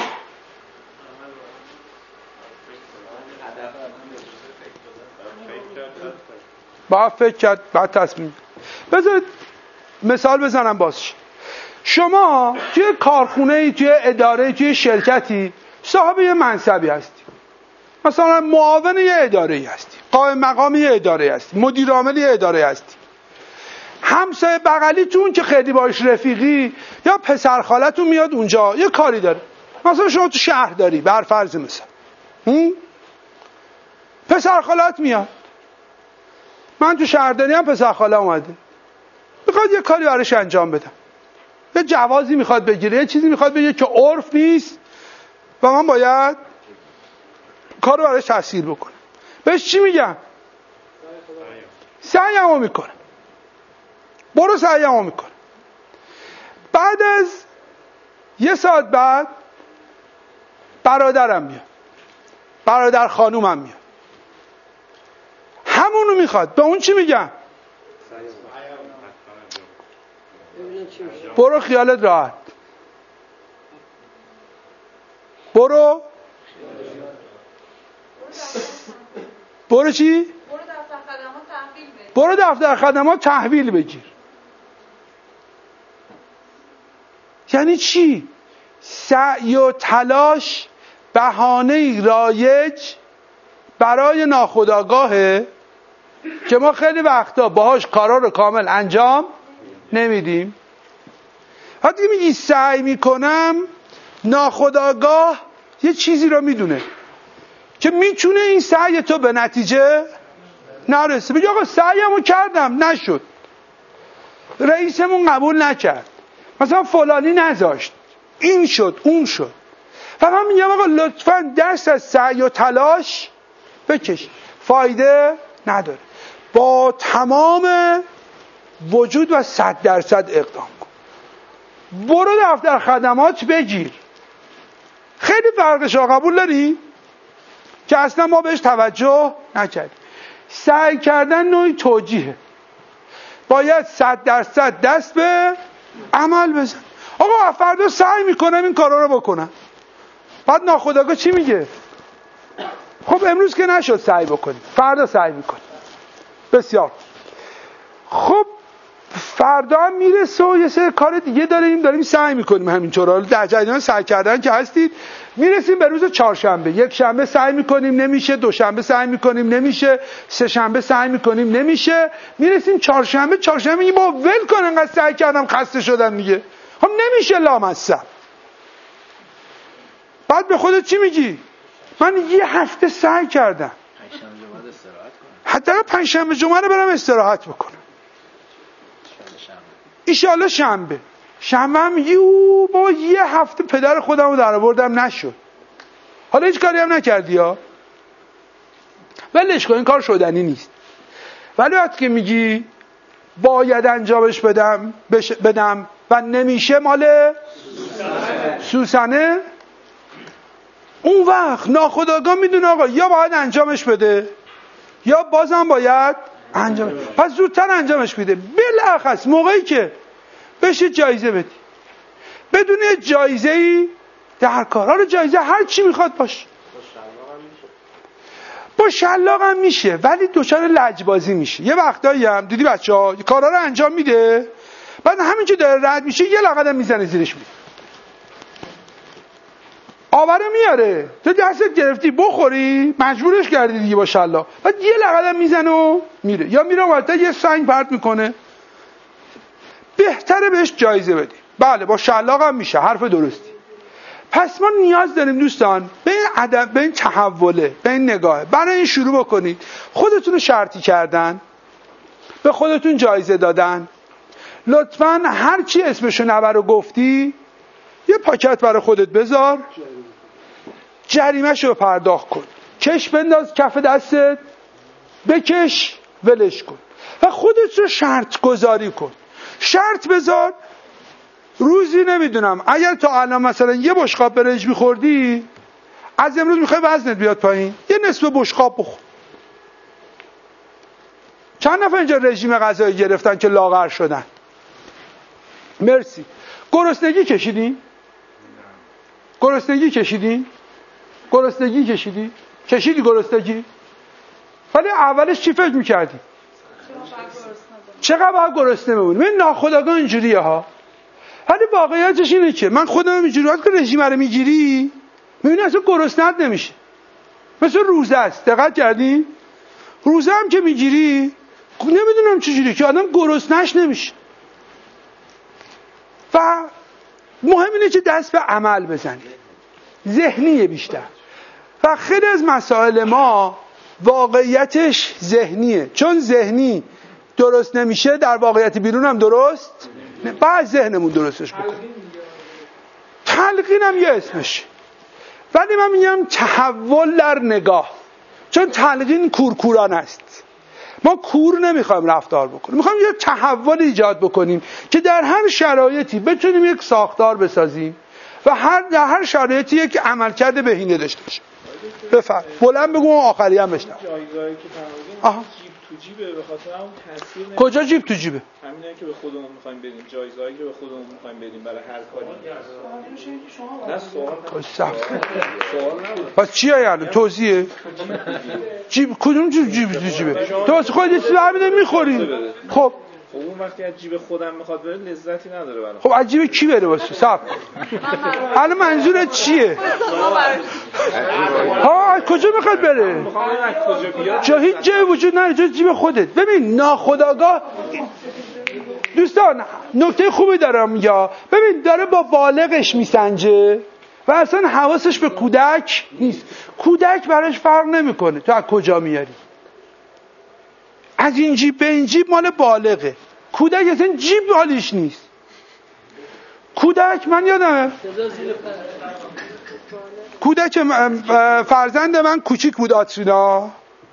باید فکر کرد، باید تصمیم. بذارید مثال بزنم بازش. شما توی کارخونه، توی اداره، توی شرکتی صاحب یه منصبی هستی. مثلا معاون یه اداره هستی، قائم مقام یه اداره هستی، مدیر عامل یه اداره هستی. همسایه بغلیتون که خیلی باش رفیقی یا پسر خالتون میاد اونجا یه کاری داره. مثلا شما تو شهر داری، بر فرض مثال پسر خالت میاد. من تو شهرداری هم پسر خاله اومده، میخواد یه کاری براش انجام بدم، یه جوازی میخواد بگیره، یه چیزی میخواد بگیره که عرف نیست و من باید کارو براش تحصیل بکنم. بهش چی میگم؟ سعیمو میکنه. برو سعیمو میکنه. بعد از یه ساعت بعد برادرم میاد، برادر خانومم میاد، همونو میخواد. به اون چی میگم؟ برو خیالت راحت. برو برو چی؟ برو دفتر خدمات تحویل بگیر. یعنی چی؟ سعی و تلاش بهانه‌ای رایج برای ناخودآگاهه که ما خیلی وقتا باهاش کارا رو کامل انجام نمیدیم. وقتی میگی سعی میکنم، ناخودآگاه یه چیزی رو میدونه که میتونه این سعی تو به نتیجه نرسه. بگی آقا سعیمو کردم نشد، رئیسمون قبول نکرد، مثلا فلانی نذاشت، این شد اون شد. و من میگم آقا لطفاً دست از سعی و تلاش بکش، فایده نداره. با تمام وجود و صد درصد اقدام کن. برو دفتر خدمات بگیر. خیلی فرقش رو قبول داری؟ که اصلا ما بهش توجه نکردیم. سعی کردن نوعی توجیهه. باید صد درصد دست به عمل بزن. آقا فردا سعی میکنم این کارا رو بکنم، بعد ناخودآگاه چی میگه؟ خب امروز که نشد سعی بکنیم، فردا سعی میکنیم. بسیار خب، فردا هم میرسه و یه سری کار دیگه داریم داریم سعی میکنیم همینطورا در جریان سعی کردن که هستید. میرسیم به روز چهارشنبه، یک شنبه سعی میکنیم نمیشه، دوشنبه سعی میکنیم نمیشه، سه شنبه سعی میکنیم نمیشه، میرسیم چهارشنبه. چهارشنبه میگیم با ول کن، انقدر سعی کردم خسته شدم دیگه. خب نمیشه لامصب. بعد به خودت چی میگی؟ من یه هفته سعی کردم، پنجشنبه جمعه استراحت کنم، حتی پنجشنبه جمعه رو برم استراحت بکنم، ایشالله شنبه شنبه هم میگی او بابا یه هفته پدر خودم رو در آوردم نشد، حالا هیچ کاری هم نکردی ها، ولش کن، این کار شدنی نیست. ولی وقتی که میگی باید انجامش بدم بش بدم و نمیشه، مال سوسنه، اون وقت ناخودآگاه میدونه آقا یا باید انجامش بده یا بازم باید انجام، پس زودتر انجامش بده. بالاخص موقعی که بشه جایزه بدی، بدون جایزه‌ای در کار. حالا جایزه هر چی میخواد باشه، با شلاق هم میشه، ولی دچار لجبازی میشه. یه وقتایی هم دیدی بچه‌ها کارا رو انجام میده، بعد همین که داره رد میشه یه لقدم میزنه زیرش میره، آوره میاره، تو دستت گرفتی بخوری مجبورش کردی دیگه با شلاق، بعد یه لقدم میزنه و میره، یا میره وقتا یه سنگ پرت میکنه. بهتره بهش جایزه بدی. بله با شلاق هم میشه، حرف درستی. پس ما نیاز داریم دوستان به این عدم، به این تحوله، به این نگاهه. برای این شروع بکنید خودتون رو شرطی کردن، به خودتون جایزه دادن. لطفاً هر چی اسمشو نبر رو گفتی یه پاکت برای خودت بذار، جریمه‌شو پرداخت کن، کش بنداز کف دستت، بکش ولش کن و خودت رو شرط گذاری کن. شرط بذار روزی نمیدونم اگر تا الان مثلا یه بشقاب برنج میخوردی، از امروز میخوای وزنت بیاد پایین، یه نصف بشقاب بخور. چند نفر اینجا رژیم غذایی گرفتن که لاغر شدن؟ مرسی. گرسنگی کشیدین؟ گرسنگی کشیدین؟ گرسنگی کشیدی؟ کشیدی گرسنگی؟ ولی اولش چی فکر میکردی؟ چقدر باید گرسنه بمونی؟ من ناخودآگاه اینجوریه ها. ولی واقعیتش اینه که من خودم اینجوری وقتی که رژیم رو میگیری میبینی اصلا گرسنت نمیشه. مثل روزه است، دقت کردی؟ روزه هم که میگیری نمیدونم چجوری که آدم گرسنش نمیشه. و مهم اینه که دست به عمل بزنی، ذهنیه بیشتر. و خیلی از مسائل ما واقعیتش ذهنیه، چون ذهنی درست نمیشه در واقعیت بیرون هم درست نه. بعد ذهنمون درستش بکنیم. تلقین هم یه اسمشه، ولی من میگم تحول در نگاه، چون تلقین کورکورانه است. ما کور نمیخوایم رفتار بکنیم، میخوایم یه تحول ایجاد بکنیم که در هر شرایطی بتونیم یک ساختار بسازیم و هر در هر شرایطی یک عملکرد بهینه داشته باشیم. بفرم بلند بگو آخری هم بشنم. جایگاهی که فرمودین جیب تو جیبه، به خاطر همون تاثیر نمیشه. کجا جیب تو جیبه؟ همینه که به خودمون میخوایم بدیم، جایزه‌ای که به خودمون میخوایم بدیم برای هر کاری. نه سوال سوال نبود. پس چیه یعنی توضیحه؟ جیب کدوم جیب جیب تو جیبه؟ تو واسه خودت چیزی همین میخوری. خب خب اون وقتی از جیب خودم میخواد بره لذتی نداره برام. خب از جیب کی بره واسه؟ صبر. الان منظورت چیه؟ ها کجا میخواد بره؟ میخوام از کجا بیاد؟ جا هیچ جایی وجود نداره جز جیب خودت. ببین ناخودآگاه دوستان نکته خوبی دارم یا ببین داره با بالغش میسنجه و اصلا حواسش به کودک نیست. کودک براش فرق نمیکنه تو از کجا میاری، از این جیب به این جیب مال بالغه. کودک اصلا جیب حالیش نیست. کودک من یادمه کودک فرزند من کوچیک بود آترینا،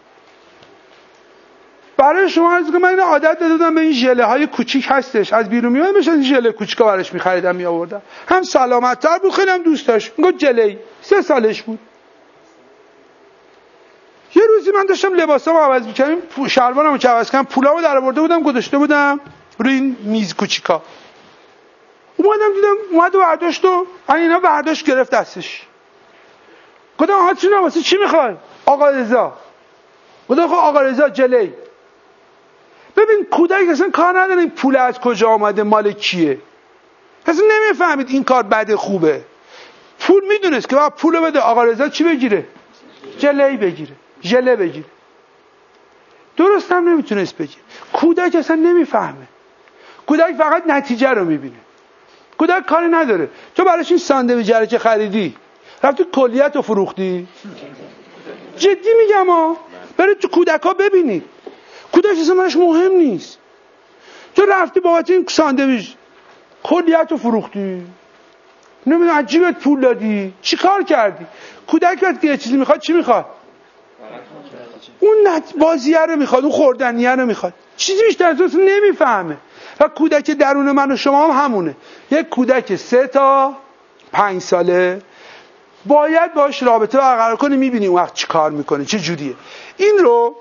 برای شما عرض کنم من این عادت دادم به این ژله های کوچیک هستش از بیرون میاد میشه این ژله کوچیکا براش میخریدم میآوردم، هم سلامت‌تر بود خیلی هم دوست داشت. میگفت ژله سه سالش بود. یه روز روزی من داشتم لباسامو عوض می‌کردم، شلوارمو که عوض کردم، پولامو در آورده بودم گذاشته بودم روی این میز کوچیکا. اومدم دیدم اومد و برداشت و اینا برداشت گرفت دستش. گفتم آها چی واسه چی می‌خوای؟ آقا رضا. گفتم خب آقا رضا جلی. ببین کودک اصلا کار نداره این پول از کجا آمده، مال کیه. اصلا نمیفهمید این کار بده خوبه. پول میدونست که باید پول بده آقا رضا چی بگیره؟ جلی بگیره، ژله بگیره. درست هم نمیتونست بگیره. کودک اصلا نمیفهمه. کودک فقط نتیجه رو میبینه. کودک کاری نداره. تو براش این ساندویچ رو که خریدی رفتی کلیت رو فروختی؟ جدی میگم ها، برید تو کودکا ببینید. کودک اصلا براش مهم نیست. تو رفتی بابت این ساندویچ کلیت رو فروختی، نمیدونم عجیبت پول دادی، چی کار کردی؟ کودک وقتی یه چیزی میخواد چی میخواد؟ اون نت بازیه رو میخواد، اون خوردنیه رو میخواد. چیزی بیشتر از اون نمیفهمه. و کودک درون من و شما هم همونه. یک کودک سه تا پنج ساله باید باش رابطه برقرار کنی، میبینی اون وقت چی کار میکنه، چه جوریه. این رو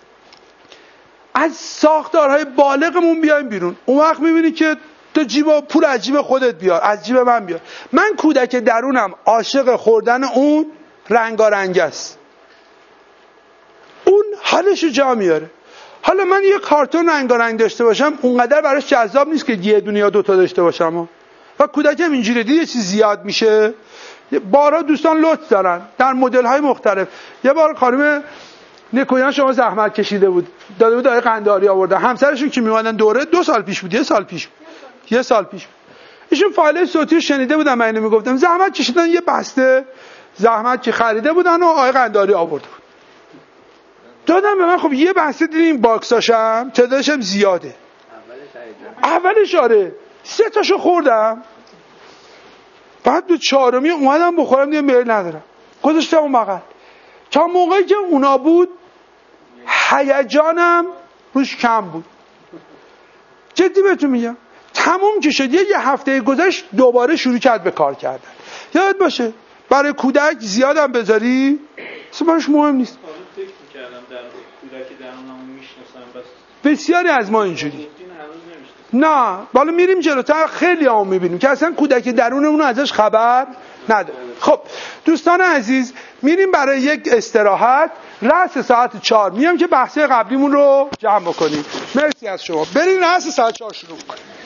از ساختارهای بالغمون بیایم بیرون. اون وقت میبینی که تو جیب پول از جیب خودت بیار، از جیب من بیار. من کودک درونم عاشق خوردن اون رنگارنگ است. اون حالشو جا میاره. حالا من یه کارتون رنگارنگ داشته باشم اونقدر براش جذاب نیست که یه دونه یا دو تا داشته باشم. و کودکم اینجوریه، دیگه چیز زیاد میشه. بارها دوستان لطف دارن در مدل های مختلف. یه بار خانم نکویان شما زحمت کشیده بود، داده بود آقای قنداری آورده، همسرشون که میومدن دوره دو سال پیش بود، یه سال پیش بود. یه سال پیش بود. ایشون فایل صوتی رو شنیده بودن، من اینو میگفتم زحمت کشیدن یه بسته زحمت که خریده بودن و آقای قنداری آورده بود. دادم به من. خب یه بسته دیدیم باکساشم تعدادشم زیاده. اولش آره سه تاشو خوردم، بعد دو چهارمی اومدم بخورم دیگه میل ندارم، گذاشتم اون بغل. تا موقعی که اونا بود هیجانم روش کم بود. جدی بهتون میگم. تموم که شد یه هفته گذشت دوباره شروع کرد به کار کردن. یاد باشه برای کودک زیادم بذاری اصلا براش مهم نیست. فکر می‌کردم در کودک درونم میشناسم، بس بسیاری از ما اینجوری. نه بالا میریم جلوتر خیلی هم میبینیم که اصلا کودک درونمون ازش خبر نداره. خب دوستان عزیز میریم برای یک استراحت. رأس ساعت چهار میام که بحث قبلیمون رو جمع بکنیم. مرسی از شما. بریم رأس ساعت چهار شروع کنیم.